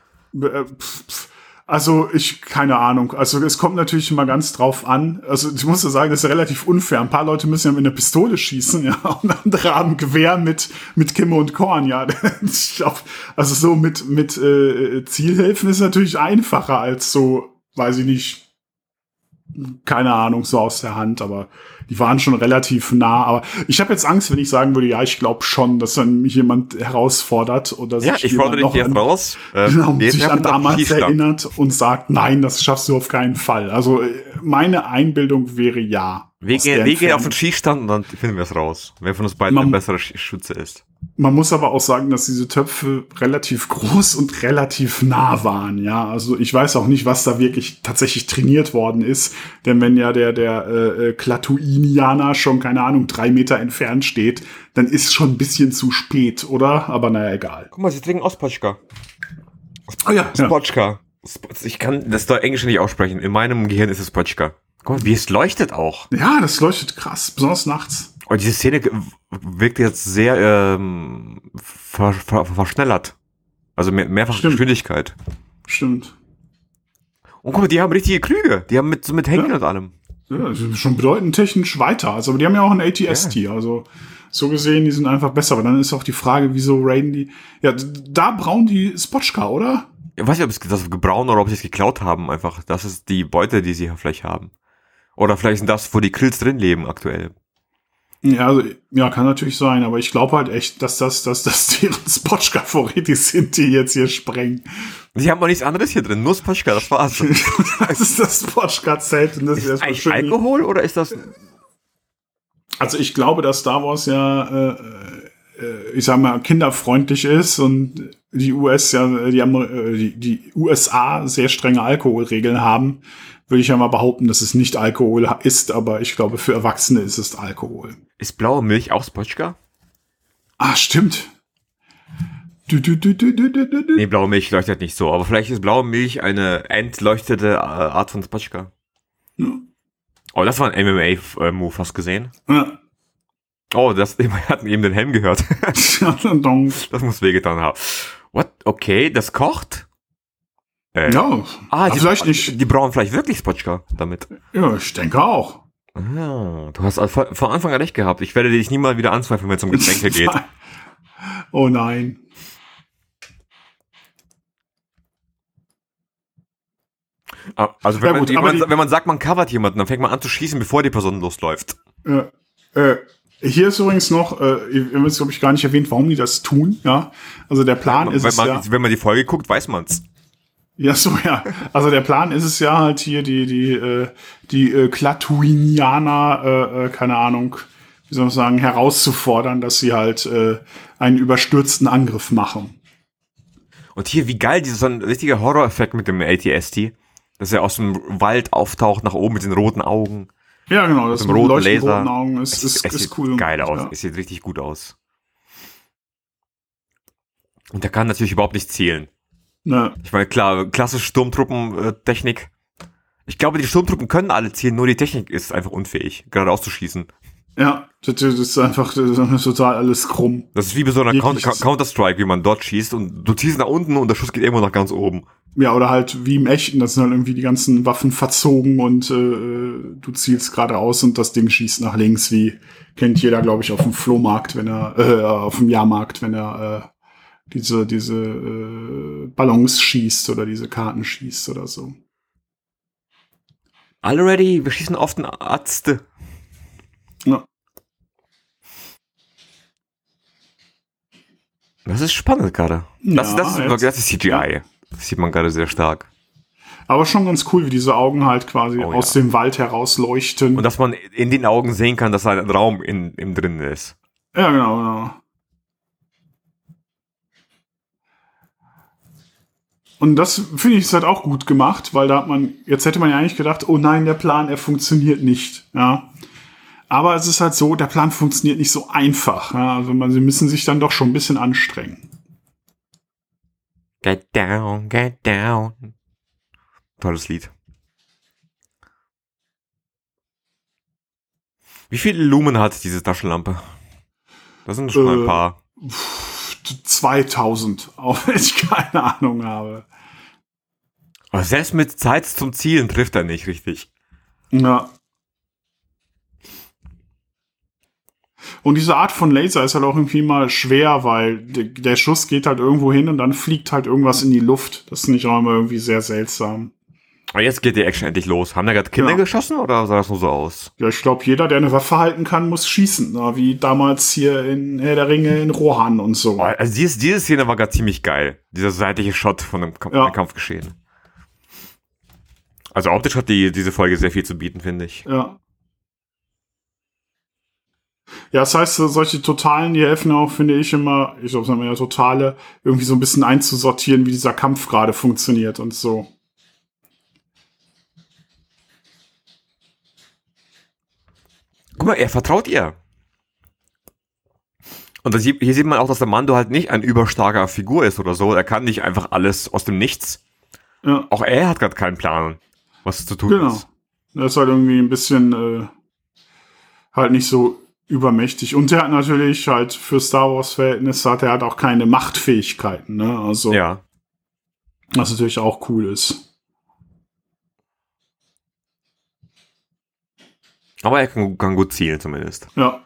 Also keine Ahnung. Also es kommt natürlich immer ganz drauf an. Also ich muss sagen, das ist ja relativ unfair. Ein paar Leute müssen ja mit einer Pistole schießen, ja, und andere haben Gewehr mit Kimme und Korn, ja. Ich glaube, also so mit Zielhilfen ist natürlich einfacher als so, weiß ich nicht, keine Ahnung, so aus der Hand, aber die waren schon relativ nah. Aber ich habe jetzt Angst, wenn ich sagen würde, ja, ich glaube schon, dass dann mich jemand herausfordert oder sich ja, ich fordere dich jetzt raus. Genau, sich an damals erinnert und sagt, nein, das schaffst du auf keinen Fall. Also meine Einbildung wäre ja. Wir gehen auf den Schießstand und dann finden wir es raus, wer von uns beiden ein besserer Schütze ist. Man muss aber auch sagen, dass diese Töpfe relativ groß und relativ nah waren, ja. Also ich weiß auch nicht, was da wirklich tatsächlich trainiert worden ist, denn wenn ja der Klaatuinianer schon, keine Ahnung, 3 Meter entfernt steht, dann ist schon ein bisschen zu spät, oder? Aber naja, egal. Guck mal, sie trinken Ospotchka. Oh ja. Spotchka. Ich kann das da Englisch nicht aussprechen. In meinem Gehirn ist es Spotchka. Guck mal, wie es leuchtet auch. Ja, das leuchtet krass, besonders nachts. Und diese Szene wirkt jetzt sehr verschnellert. Also mehrfach Geschwindigkeit. Stimmt. Und guck mal, die haben richtige Krüge. Die haben mit Henkeln und allem. Ja, die sind schon bedeutend technisch weiter. Also, aber die haben ja auch ein AT-ST. Ja. Also so gesehen, die sind einfach besser. Aber dann ist auch die Frage, wieso raiden die... Ja, da brauen die Spotchka, oder? Ich weiß nicht, ob es das gebrauen oder ob sie es geklaut haben. Einfach, das ist die Beute, die sie vielleicht haben. Oder vielleicht sind das, wo die Krills drin leben aktuell. Ja, also, ja, kann natürlich sein, aber ich glaube halt echt, dass das deren Spotchka-Vorräte sind, die jetzt hier sprengen. Die haben auch nichts anderes hier drin, nur Spotchka, das war's. Das ist das Spotchka-Zelt und das Ist ist das erstmal eigentlich schön. Alkohol oder ist das... Also ich glaube, dass Star Wars ja, ich sag mal, kinderfreundlich ist und die die USA sehr strenge Alkoholregeln haben, würde ich ja mal behaupten, dass es nicht Alkohol ist, aber ich glaube, für Erwachsene ist es Alkohol. Ist blaue Milch auch Spotchka? Ah, stimmt. Nee, blaue Milch leuchtet nicht so, aber vielleicht ist blaue Milch eine entleuchtete Art von Spotchka. Ja. Oh, das war ein MMA-Move, hast du gesehen? Ja. Oh, wir hatten eben den Helm gehört. Das muss wehgetan haben. What? Okay, das kocht? Ja, vielleicht nicht. Die brauen vielleicht wirklich Spotchka damit. Ja, ich denke auch. Ah, du hast von Anfang an recht gehabt. Ich werde dich nie mal wieder anzweifeln, wenn es um Getränke geht. Oh nein. Also wenn man sagt, man covert jemanden, dann fängt man an zu schießen, bevor die Person losläuft. Hier ist übrigens noch, wir haben jetzt, glaube ich, gar nicht erwähnt, warum die das tun. Ja, also der Plan ist es ja... Wenn man die Folge guckt, weiß man's. Ja, so, ja. Also der Plan ist es ja halt hier, die Klatooinianer, keine Ahnung, wie soll man sagen, herauszufordern, dass sie halt einen überstürzten Angriff machen. Und hier, wie geil, so ein richtiger Horror-Effekt mit dem AT-ST, dass er aus dem Wald auftaucht, nach oben mit den roten Augen. Ja, genau, das mit dem roten Laser. Roten Augen ist sieht cool. Geil aus, ja. Es sieht richtig gut aus. Und der kann natürlich überhaupt nicht zielen. Ne. Ich meine, klar, klassische Sturmtruppen-Technik. Ich glaube, die Sturmtruppen können alle zielen, nur die Technik ist einfach unfähig, geradeaus zu schießen. Ja, das ist einfach das ist total alles krumm. Das ist wie bei so einer Counter-Strike, wie man dort schießt und du ziehst nach unten und der Schuss geht irgendwo nach ganz oben. Ja, oder halt wie im Echten, das sind halt irgendwie die ganzen Waffen verzogen und du zielst geradeaus und das Ding schießt nach links, wie kennt jeder, glaube ich, auf dem Flohmarkt, wenn er, auf dem Jahrmarkt, wenn er diese Ballons schießt oder diese Karten schießt oder so. Alle ready? Wir schießen auf den Arzt. Ja. Das ist spannend gerade. Das ist CGI. Das sieht man gerade sehr stark. Aber schon ganz cool, wie diese Augen halt quasi aus dem Wald heraus leuchten. Und dass man in den Augen sehen kann, dass ein Raum im drin ist. Ja, genau. Und das finde ich ist halt auch gut gemacht, weil jetzt hätte man ja eigentlich gedacht, oh nein, der Plan, er funktioniert nicht, ja. Aber es ist halt so, der Plan funktioniert nicht so einfach, ja. Also sie müssen sich dann doch schon ein bisschen anstrengen. Get down, get down. Tolles Lied. Wie viele Lumen hat diese Taschenlampe? Das sind schon ein paar. 2000, auch wenn ich keine Ahnung habe. Aber selbst mit Zeit zum Zielen trifft er nicht richtig. Ja. Und diese Art von Laser ist halt auch irgendwie mal schwer, weil der Schuss geht halt irgendwo hin und dann fliegt halt irgendwas in die Luft. Das finde ich auch immer irgendwie sehr seltsam. Aber jetzt geht die Action endlich los. Haben da gerade Kinder geschossen oder sah das nur so aus? Ja, ich glaube, jeder, der eine Waffe halten kann, muss schießen. Na, wie damals hier in Herr der Ringe in Rohan und so. Also diese Szene war gerade ziemlich geil. Dieser seitliche Shot von dem Kampfgeschehen. Also optisch hat diese Folge sehr viel zu bieten, finde ich. Ja. Ja, das heißt, solche Totalen, die helfen auch, finde ich immer, ich glaube, es haben ja Totale, irgendwie so ein bisschen einzusortieren, wie dieser Kampf gerade funktioniert und so. Guck mal, er vertraut ihr. Und hier sieht man auch, dass der Mando halt nicht ein überstarker Figur ist oder so. Er kann nicht einfach alles aus dem Nichts. Ja. Auch er hat gerade keinen Plan, was zu tun ist. Er ist halt irgendwie ein bisschen halt nicht so übermächtig. Und er hat natürlich halt für Star Wars-Verhältnisse er hat auch keine Machtfähigkeiten, ne? Also, ja. Was natürlich auch cool ist. Aber er kann gut zielen zumindest. Ja.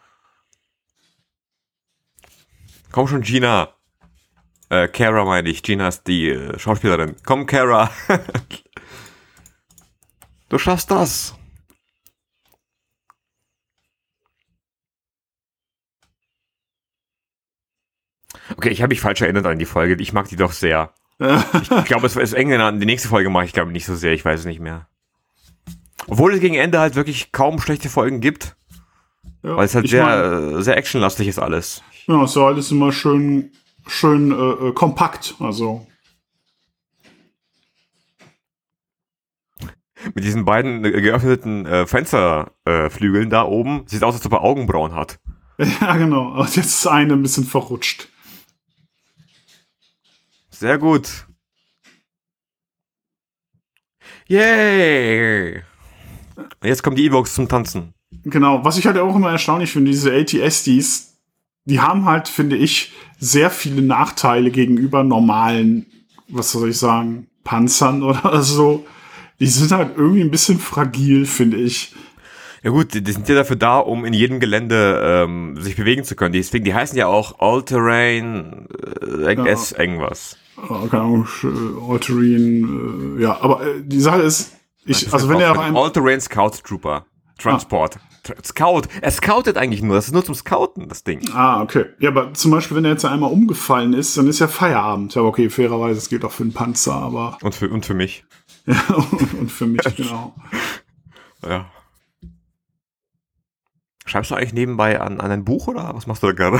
Komm schon, Gina. Cara meine ich. Gina ist die Schauspielerin. Komm, Cara. Du schaffst das. Okay, ich habe mich falsch erinnert an die Folge. Ich mag die doch sehr. Ich glaube, es ist Engländer. Die nächste Folge mache ich, glaube ich, nicht so sehr. Ich weiß es nicht mehr. Obwohl es gegen Ende halt wirklich kaum schlechte Folgen gibt. Ja, weil es halt sehr actionlastig ist alles. Ja, es war alles immer schön kompakt. Also. Mit diesen beiden geöffneten Fensterflügeln da oben. Sieht aus, als ob er Augenbrauen hat. Ja, genau. Und jetzt ist eine ein bisschen verrutscht. Sehr gut. Yay! Jetzt kommen die Evox zum Tanzen. Genau. Was ich halt auch immer erstaunlich finde, diese AT-STs, die haben halt, finde ich, sehr viele Nachteile gegenüber normalen, was soll ich sagen, Panzern oder so. Die sind halt irgendwie ein bisschen fragil, finde ich. Ja gut, die sind ja dafür da, um in jedem Gelände sich bewegen zu können. Deswegen, die heißen ja auch All-Terrain, irgendwas. Keine Ahnung, All-Terrain, ja, aber die Sache ist, wenn er auch ein All-Terrain Scout Trooper, Transport. Scout, er scoutet eigentlich nur, das ist nur zum Scouten, das Ding. Okay. Ja, aber zum Beispiel, wenn er jetzt einmal umgefallen ist, dann ist ja Feierabend. Ja, okay, fairerweise, es geht auch für einen Panzer, aber... Und für mich. Ja, und für mich, genau. Ja. Schreibst du eigentlich nebenbei an ein Buch, oder was machst du da gerade?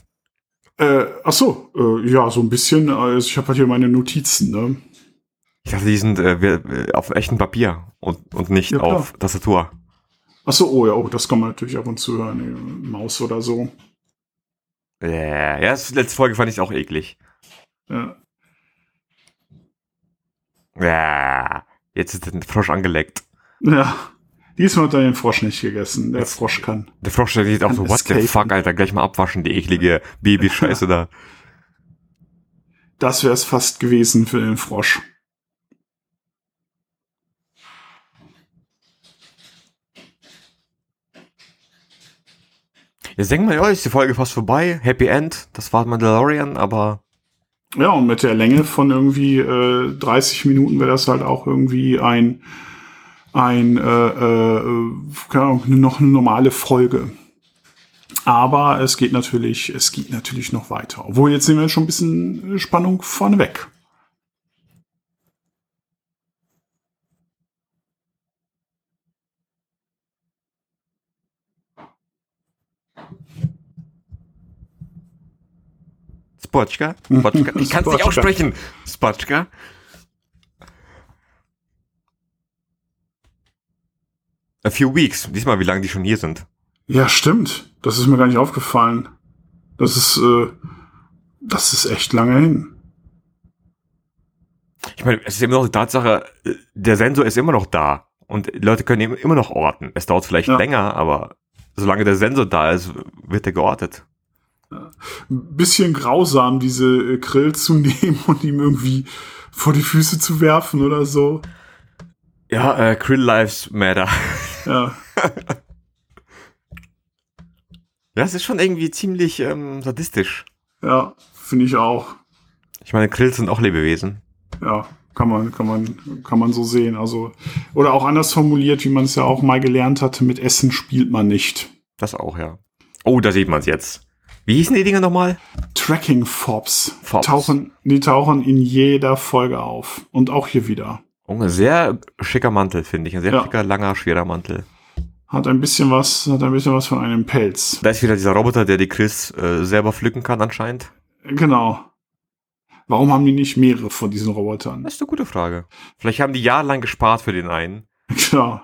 Ja, so ein bisschen. Also ich habe halt hier meine Notizen, ne? Ich dachte, die sind auf echtem Papier und nicht auf Tastatur. Das kann man natürlich ab und zu hören, Maus oder so. Ja, das letzte Folge fand ich auch eklig. Ja. Ja, jetzt ist der Frosch angeleckt. Ja, diesmal hat er den Frosch nicht gegessen. Der Frosch kann. Der Frosch sieht auch so, what the fuck, Alter, gleich mal abwaschen, die eklige Babyscheiße da. Das wäre es fast gewesen für den Frosch. Jetzt denkt man, ja, ist die Folge fast vorbei. Happy End, das war Mandalorian, aber... Ja, und mit der Länge von irgendwie 30 Minuten wäre das halt auch irgendwie keine Ahnung, noch eine normale Folge. Aber es geht natürlich noch weiter. Obwohl, jetzt sehen wir schon ein bisschen Spannung vorneweg. Spotchka? Ich kann es nicht aussprechen. Spotchka. A few weeks. Diesmal, wie lange die schon hier sind. Ja, stimmt. Das ist mir gar nicht aufgefallen. Das ist echt lange hin. Ich meine, es ist immer noch die Tatsache, der Sensor ist immer noch da. Und Leute können ihn immer noch orten. Es dauert vielleicht länger, aber solange der Sensor da ist, wird er geortet. Ein bisschen grausam, diese Krill zu nehmen und ihm irgendwie vor die Füße zu werfen oder so. Ja, Krill Lives Matter. Ja. Das ist schon irgendwie ziemlich sadistisch. Ja, finde ich auch. Ich meine, Krills sind auch Lebewesen. Ja, kann man so sehen. Also, oder auch anders formuliert, wie man es ja auch mal gelernt hatte, mit Essen spielt man nicht. Das auch, ja. Oh, da sieht man es jetzt. Wie hießen die Dinger nochmal? Tracking Fobs. Die tauchen in jeder Folge auf. Und auch hier wieder. Oh, ein sehr schicker Mantel, finde ich. Ein sehr schicker, langer, schwerer Mantel. Hat ein bisschen was von einem Pelz. Da ist wieder dieser Roboter, der die Chris selber pflücken kann anscheinend. Genau. Warum haben die nicht mehrere von diesen Robotern? Das ist eine gute Frage. Vielleicht haben die jahrelang gespart für den einen. Genau.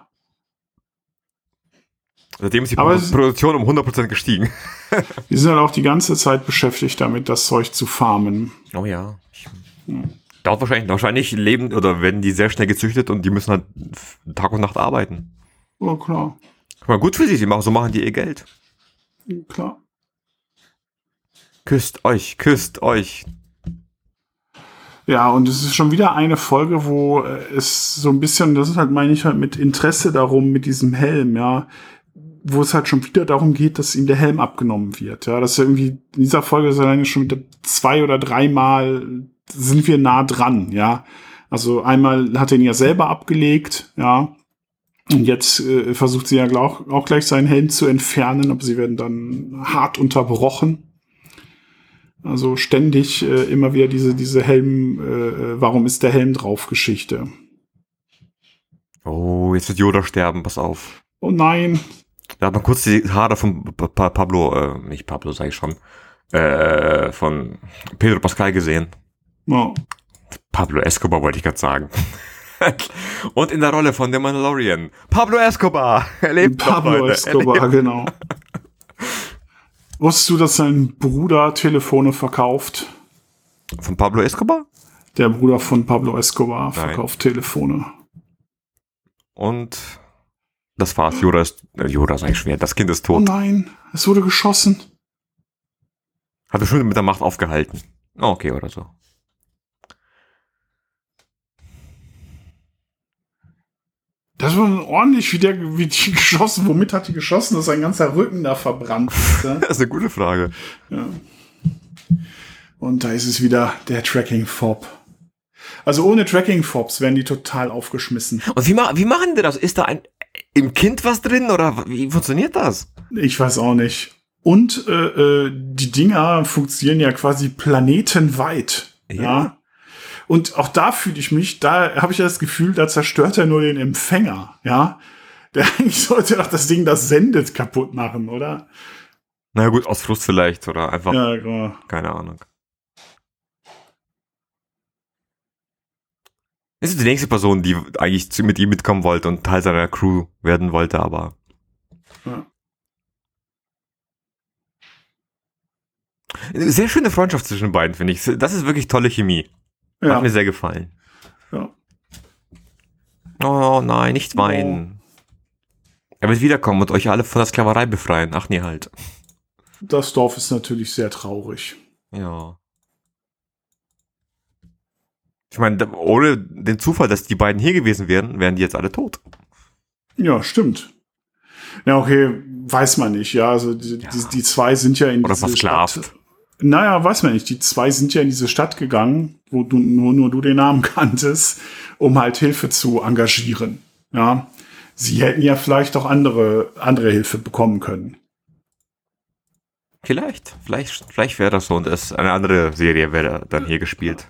Seitdem ist die Produktion um 100% gestiegen. Die sind halt auch die ganze Zeit beschäftigt damit, das Zeug zu farmen. Oh ja. Dauert wahrscheinlich leben oder werden die sehr schnell gezüchtet und die müssen halt Tag und Nacht arbeiten. Oh, klar. Aber gut für sie, so machen die ihr Geld. Klar. Küsst euch. Ja, und es ist schon wieder eine Folge, wo es so ein bisschen, das ist halt, meine ich halt, mit Interesse darum, mit diesem Helm, ja, wo es halt schon wieder darum geht, dass ihm der Helm abgenommen wird. Ja, das ist irgendwie, in dieser Folge ist alleine schon wieder 2 oder 3 Mal sind wir nah dran, ja. Also einmal hat er ihn ja selber abgelegt, ja. Und jetzt versucht sie ja auch gleich seinen Helm zu entfernen, aber sie werden dann hart unterbrochen. Also ständig immer wieder diese Helm, warum ist der Helm drauf Geschichte. Oh, jetzt wird Yoda sterben, pass auf. Oh nein. Da hat man kurz die Haare von Pablo, nicht Pablo, sag ich schon, von Pedro Pascal gesehen. Oh. Pablo Escobar wollte ich gerade sagen. Und in der Rolle von The Mandalorian, Pablo Escobar. Er lebt noch, Pablo Leute. Escobar, genau. Wusstest du, dass sein Bruder Telefone verkauft? Von Pablo Escobar? Der Bruder von Pablo Escobar Nein. verkauft Telefone. Und das war's. Yoda sei schwer. Das Kind ist Oh tot. nein, es wurde geschossen. Hat bestimmt mit der Macht aufgehalten. Oh, okay, oder so. Das war ordentlich, wie die geschossen. Womit hat die geschossen, dass sein ganzer Rücken da verbrannt ist? Ja? Das ist eine gute Frage. Ja. Und da ist es wieder der Tracking-Fob. Also ohne Tracking-Fobs wären die total aufgeschmissen. Und wie machen die das? Ist da im Kind was drin oder wie funktioniert das? Ich weiß auch nicht. Und die Dinger funktionieren ja quasi planetenweit. Ja. Und auch da fühle ich mich, da habe ich ja das Gefühl, da zerstört er nur den Empfänger. Ja. Der eigentlich sollte doch das Ding, das sendet, kaputt machen, oder? Na gut, aus Frust vielleicht oder einfach, Ja, genau. keine Ahnung. Das ist die nächste Person, die eigentlich mit ihm mitkommen wollte und Teil seiner Crew werden wollte, aber. Ja. Sehr schöne Freundschaft zwischen den beiden, finde ich. Das ist wirklich tolle Chemie. Ja. Hat mir sehr gefallen. Ja. Oh nein, nicht weinen. Er wird wiederkommen und euch alle von der Sklaverei befreien. Ach nee, halt. Das Dorf ist natürlich sehr traurig. Ja. Ich meine, ohne den Zufall, dass die beiden hier gewesen wären, wären die jetzt alle tot. Ja, stimmt. Ja, okay, weiß man nicht. Ja, also die zwei sind ja in oder diese versklavt. Stadt. Naja, weiß man nicht. Die zwei sind ja in diese Stadt gegangen, wo du nur du den Namen kanntest, um halt Hilfe zu engagieren. Ja, sie hätten ja vielleicht auch andere Hilfe bekommen können. Vielleicht wäre das so und eine andere Serie wäre dann hier gespielt.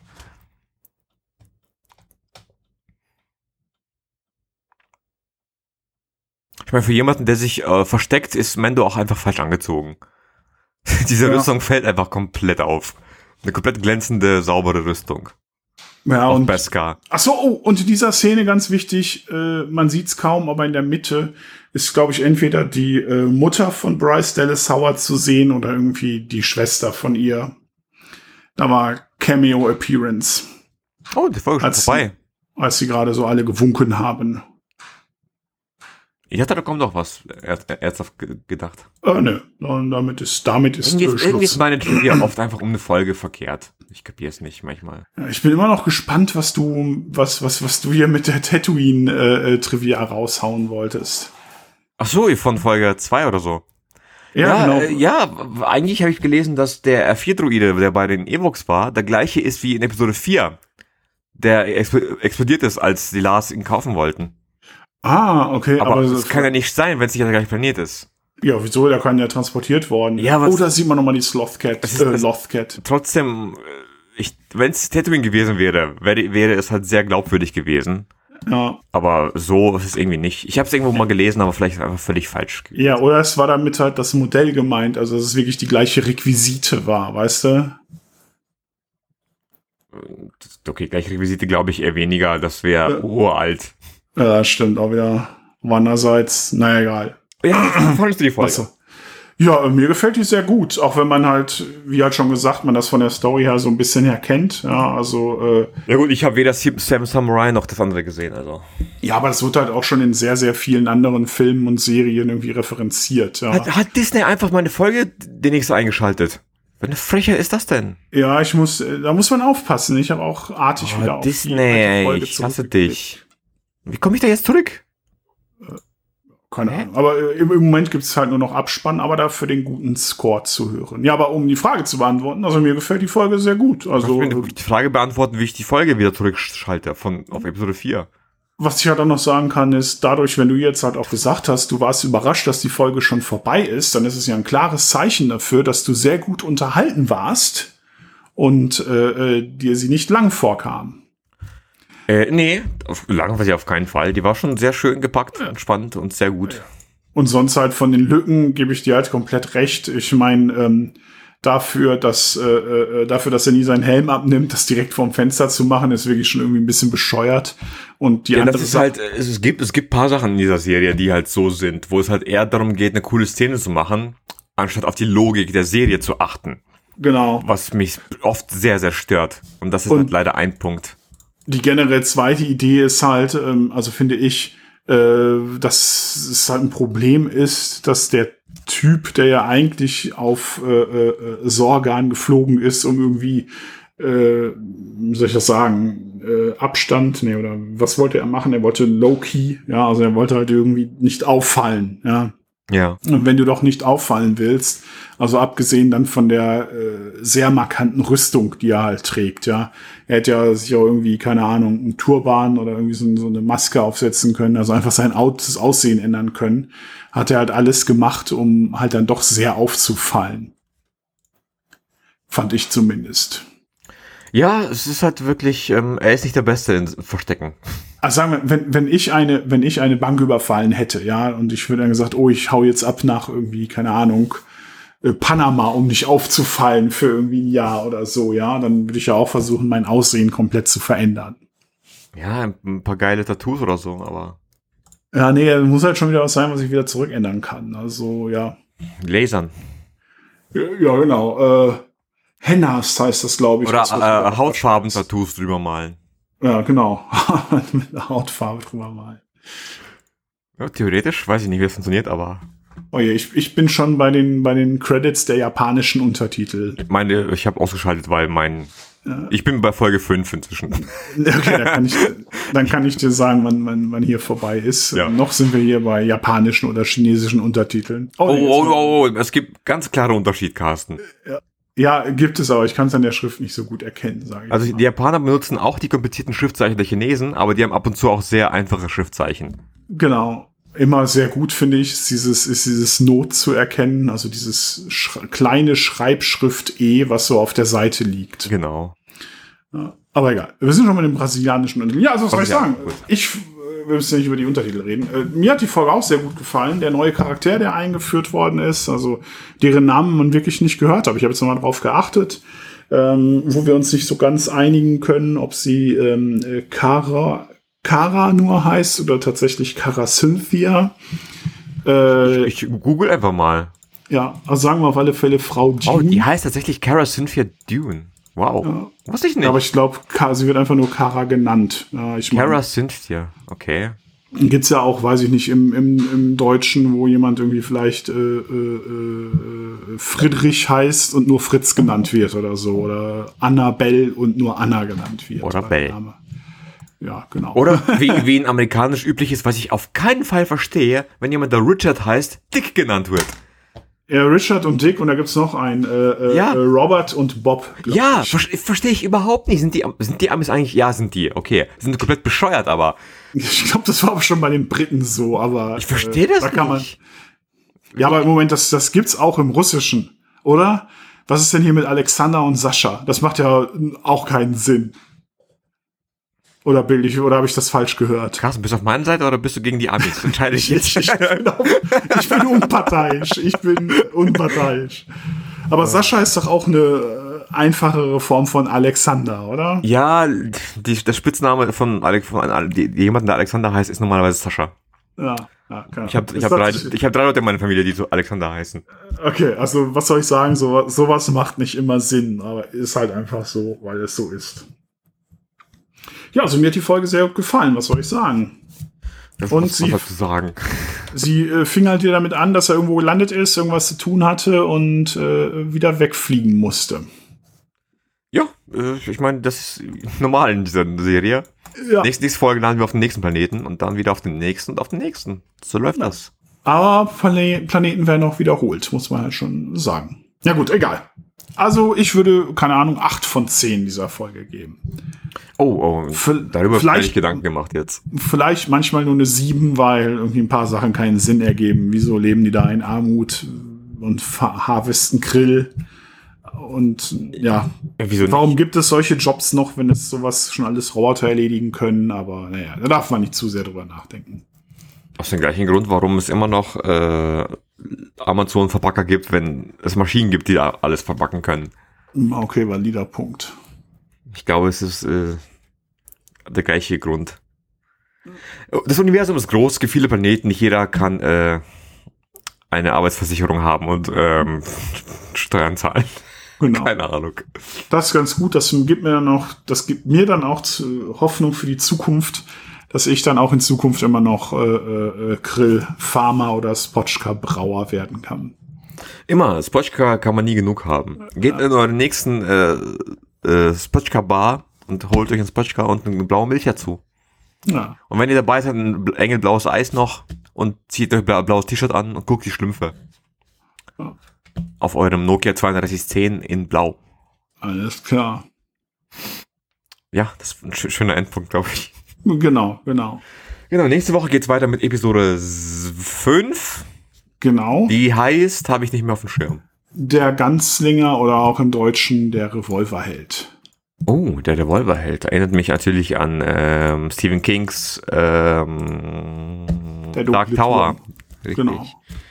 Ich meine, für jemanden, der sich versteckt, ist Mando auch einfach falsch angezogen. Diese Rüstung fällt einfach komplett auf. Eine komplett glänzende, saubere Rüstung. Ja, Auf und Beskar. ach so, und in dieser Szene ganz wichtig, man sieht's kaum, aber in der Mitte ist, glaube ich, entweder die Mutter von Bryce Dallas Howard zu sehen oder irgendwie die Schwester von ihr. Da war Cameo Appearance. Oh, die Folge ist schon vorbei. Als sie gerade so alle gewunken haben. Ich hatte, da kommt doch was ernsthaft gedacht. Nö, damit ist Irgendwie Schluss. ist meine Trivia oft einfach um eine Folge verkehrt. Ich kapiere es nicht manchmal. Ja, ich bin immer noch gespannt, was du hier mit der Tatooine-Trivia raushauen wolltest. Ach so, von Folge 2 oder so. Ja, genau. Ja, eigentlich habe ich gelesen, dass der R4-Droide, der bei den Ewoks war, der gleiche ist wie in Episode 4. Der explodiert ist, als die Lars ihn kaufen wollten. Ah, okay. Aber das kann ja nicht sein, wenn es nicht der gleiche Planet ist. Ja, wieso? Der kann ja transportiert worden. Ja, oh, da sieht man nochmal die Slothcat. Lothcat. Trotzdem, wenn es Tatooine gewesen wäre es halt sehr glaubwürdig gewesen. Ja. Aber so ist es irgendwie nicht. Ich habe es irgendwo mal gelesen, aber vielleicht einfach völlig falsch. Ja, oder es war damit halt das Modell gemeint, also dass es wirklich die gleiche Requisite war, weißt du? Okay, gleiche Requisite glaube ich eher weniger. Das wäre uralt. Ja, stimmt auch wieder. Andererseits, naja, egal. Ja, fandest du die Folge? Achso. Ja, mir gefällt die sehr gut, auch wenn man halt, wie halt schon gesagt, man das von der Story her so ein bisschen her kennt. Ja, also. Ja gut, ich habe weder Seven Samurai noch das andere gesehen, also. Ja, aber das wird halt auch schon in sehr, sehr vielen anderen Filmen und Serien irgendwie referenziert. Ja. Hat Disney einfach meine Folge die nächste eingeschaltet? Welche Frecher ist das denn? Ja, da muss man aufpassen. Ich habe auch artig wieder auf Disney, ey, ich hasse dich. Wie komme ich da jetzt zurück? Keine Ahnung. Aber im Moment gibt es halt nur noch Abspann, aber dafür den guten Score zu hören. Ja, aber um die Frage zu beantworten, also mir gefällt die Folge sehr gut. Also ich will die Frage beantworten, wie ich die Folge wieder zurückschalte auf Episode 4. Was ich halt auch noch sagen kann, ist, dadurch, wenn du jetzt halt auch gesagt hast, du warst überrascht, dass die Folge schon vorbei ist, dann ist es ja ein klares Zeichen dafür, dass du sehr gut unterhalten warst. und dir sie nicht lang vorkam. Nee, lang war sie auf keinen Fall. Die war schon sehr schön gepackt, spannend und sehr gut. Und sonst halt von den Lücken gebe ich dir halt komplett recht. Ich meine, dafür, dass er nie seinen Helm abnimmt, das direkt vorm Fenster zu machen, ist wirklich schon irgendwie ein bisschen bescheuert. Und die andere das ist halt, es gibt paar Sachen in dieser Serie, die halt so sind, wo es halt eher darum geht, eine coole Szene zu machen, anstatt auf die Logik der Serie zu achten. Genau. Was mich oft sehr, sehr stört. Und das ist halt leider ein Punkt. Die generell zweite Idee ist halt, also finde ich, dass es halt ein Problem ist, dass der Typ, der ja eigentlich auf Sorgan geflogen ist, um irgendwie, wie soll ich das sagen, Abstand, oder was wollte er machen? Er wollte Low-Key, ja, also er wollte halt irgendwie nicht auffallen, ja. Ja. Und wenn du doch nicht auffallen willst, also abgesehen dann von der sehr markanten Rüstung, die er halt trägt, ja. Er hätte ja sich auch irgendwie, keine Ahnung, einen Turban oder irgendwie so eine Maske aufsetzen können, also einfach sein Aussehen ändern können. Hat er halt alles gemacht, um halt dann doch sehr aufzufallen. Fand ich zumindest. Ja, es ist halt wirklich, er ist nicht der Beste in Verstecken. Also sagen wir, wenn ich eine Bank überfallen hätte, ja, und ich würde dann gesagt, oh, ich hau jetzt ab nach irgendwie, keine Ahnung, Panama, um nicht aufzufallen für irgendwie ein Jahr oder so, ja, dann würde ich ja auch versuchen, mein Aussehen komplett zu verändern. Ja, ein paar geile Tattoos oder so, aber. Ja, nee, muss halt schon wieder was sein, was ich wieder zurückändern kann. Also, ja. Lasern. Ja, genau. Hennas heißt das, glaube ich. Oder Hautfarben-Tattoos drüber malen. Ja, genau. Mit einer Hautfarbe drüber malen. Ja, theoretisch, weiß ich nicht, wie das funktioniert, aber. Oh je, ich bin schon bei den Credits der japanischen Untertitel. Ich habe ausgeschaltet, weil ich bin bei Folge 5 inzwischen. Okay, dann kann ich dir sagen, wann hier vorbei ist. Ja. Noch sind wir hier bei japanischen oder chinesischen Untertiteln. Oh, es gibt ganz klare Unterschied, Carsten. Ja, gibt es, aber ich kann es an der Schrift nicht so gut erkennen, sage ich. Also die Japaner benutzen auch die komplizierten Schriftzeichen der Chinesen, aber die haben ab und zu auch sehr einfache Schriftzeichen. Genau. Immer sehr gut, finde ich, ist dieses Not zu erkennen, also dieses kleine Schreibschrift E, was so auf der Seite liegt. Genau. Ja, aber egal. Wir sind schon mit dem brasilianischen Untertitel. Ja, also was soll ich sagen? Wir müssen nicht über die Untertitel reden. Mir hat die Folge auch sehr gut gefallen. Der neue Charakter, der eingeführt worden ist, also deren Namen man wirklich nicht gehört hat. Ich habe jetzt nochmal drauf geachtet, wo wir uns nicht so ganz einigen können, ob sie Kara nur heißt oder tatsächlich Kara Cynthia. Ich google einfach mal. Ja, also sagen wir auf alle Fälle Frau Dune. Oh, die heißt tatsächlich Kara Cynthia Dune. Wow. Ja. Wusste ich nicht. Aber ich glaube, sie wird einfach nur Kara genannt. Kara Cynthia, okay. Gibt's ja auch, weiß ich nicht, im Deutschen, wo jemand irgendwie vielleicht Friedrich heißt und nur Fritz genannt wird oder so. Oder Annabelle und nur Anna genannt wird. Oder Bell. Ja, genau. Oder wie in amerikanisch üblich ist, was ich auf keinen Fall verstehe, wenn jemand, der Richard heißt, Dick genannt wird. Ja, Richard und Dick und da gibt's noch einen Robert und Bob. Ja, verstehe ich überhaupt nicht. Sind die Amis eigentlich? Ja, sind die. Okay, sind komplett bescheuert, aber ich glaube, das war auch schon bei den Briten so, aber ich verstehe das da nicht. Ja, aber im Moment, das gibt's auch im Russischen, oder? Was ist denn hier mit Alexander und Sascha? Das macht ja auch keinen Sinn. Oder habe ich das falsch gehört? Carsten, bist du auf meiner Seite oder bist du gegen die Amis? Entscheide ich jetzt. Ich bin unparteiisch. Aber Sascha ist doch auch eine einfachere Form von Alexander, oder? Ja, der Spitzname von jemanden, der Alexander heißt, ist normalerweise Sascha. Ja, klar. Ich hab drei Leute in meiner Familie, die so Alexander heißen. Okay, also was soll ich sagen? Sowas macht nicht immer Sinn, aber ist halt einfach so, weil es so ist. Ja, also mir hat die Folge sehr gut gefallen, was soll ich sagen? Was zu sagen? Sie fing halt wieder damit an, dass er irgendwo gelandet ist, irgendwas zu tun hatte und wieder wegfliegen musste. Ja, ich meine, das ist normal in dieser Serie. Ja. Nächste Folge landen wir auf den nächsten Planeten und dann wieder auf den nächsten und auf den nächsten. So läuft das. Aber Planeten werden auch wiederholt, muss man halt schon sagen. Ja gut, egal. Also ich würde, keine Ahnung, 8 von 10 dieser Folge geben. Oh, darüber habe ich Gedanken gemacht jetzt. Vielleicht manchmal nur eine 7, weil irgendwie ein paar Sachen keinen Sinn ergeben. Wieso leben die da in Armut und harvesten Grill Und ja, Wieso warum nicht? gibt es solche Jobs noch, wenn es sowas schon alles Roboter erledigen können? Aber naja, da darf man nicht zu sehr drüber nachdenken. Aus dem gleichen Grund, warum es immer noch Amazon-Verpacker gibt, wenn es Maschinen gibt, die alles verpacken können. Okay, valider Punkt. Ich glaube, es ist der gleiche Grund. Das Universum ist groß, es gibt viele Planeten, nicht jeder kann eine Arbeitsversicherung haben und Steuern zahlen. Genau. Keine Ahnung. Das ist ganz gut. Das gibt mir dann auch Hoffnung für die Zukunft, dass ich dann auch in Zukunft immer noch Grill-Farmer oder Spotschka-Brauer werden kann. Immer, Spotschka kann man nie genug haben. Geht in euren nächsten Spotschka-Bar und holt euch einen Spotschka und eine blaue Milch dazu. Ja. Und wenn ihr dabei seid, ein engelblaues Eis noch und zieht euch ein blaues T-Shirt an und guckt die Schlümpfe. Ja. Auf eurem Nokia 3210 in blau. Alles klar. Ja, das ist ein schöner Endpunkt, glaube ich. Genau. Genau, nächste Woche geht's weiter mit Episode 5. Genau. Die heißt, habe ich nicht mehr auf dem Schirm. Der Ganzlinger oder auch im Deutschen der Revolverheld. Oh, der Revolverheld. Erinnert mich natürlich an Stephen Kings Der Dark dunkle Tower. Turm. Richtig. Genau.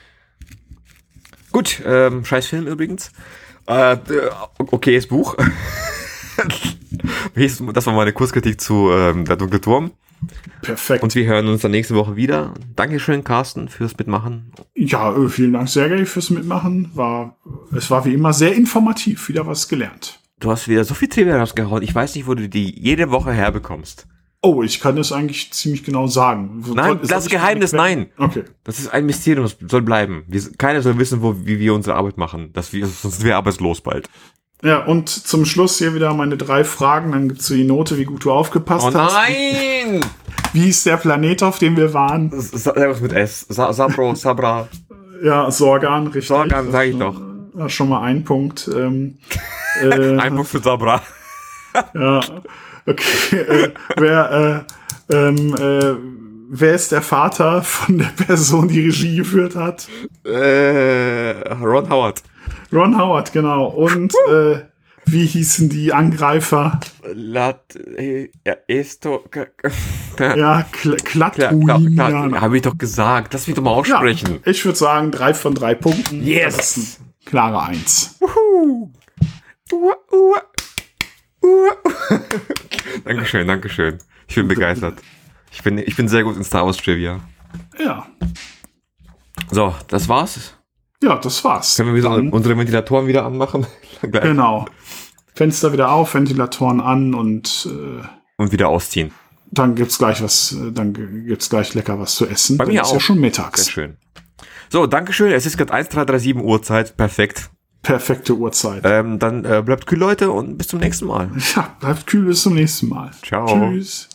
Gut, scheiß Film übrigens. Okayes Buch. Das war meine Kurzkritik zu Der dunkle Turm. Perfekt. Und wir hören uns dann nächste Woche wieder. Dankeschön, Carsten, fürs Mitmachen. Ja, vielen Dank, Sergej, fürs Mitmachen. Es war wie immer sehr informativ. Wieder was gelernt. Du hast wieder so viel Trivia rausgehauen. Ich weiß nicht, wo du die jede Woche herbekommst. Oh, ich kann es eigentlich ziemlich genau sagen. Nein, das Geheimnis, nein. Okay. Das ist ein Mysterium, das soll bleiben. Keiner soll wissen, wie wir unsere Arbeit machen. Sonst sind wir arbeitslos bald. Ja, und zum Schluss hier wieder meine 3 Fragen. Dann gibt's so die Note, wie gut du aufgepasst Oh hast. Nein! Wie ist der Planet, auf dem wir waren? Irgendwas mit S. Sabra. Ja, Sorgan, richtig. Sorgan, sag ich doch. Das ist schon mal ein Punkt. Ein Punkt für Sabra. Ja, okay. Wer ist der Vater von der Person, die Regie geführt hat? Ron Howard. Ron Howard, genau. Und wie hießen die Angreifer? Klatruinianer. Habe ich doch gesagt. Lass mich doch mal aussprechen. Ja, ich würde sagen, 3 von 3 Punkten. Yes! Das ist eine klare 1. Dankeschön. Ich bin begeistert. Ich bin sehr gut in Star Wars Trivia. Ja. So, das war's. Ja, das war's. Können wir unsere Ventilatoren wieder anmachen? Genau. Fenster wieder auf, Ventilatoren an und wieder ausziehen. dann gibt's gleich lecker was zu essen. Bei mir ist auch. Ja schon mittags. Sehr schön. So, Dankeschön. Es ist gerade 1:37 Uhrzeit. Perfekt. Perfekte Uhrzeit. Dann bleibt kühl, Leute, und bis zum nächsten Mal. Ja, bleibt kühl, bis zum nächsten Mal. Ciao. Tschüss.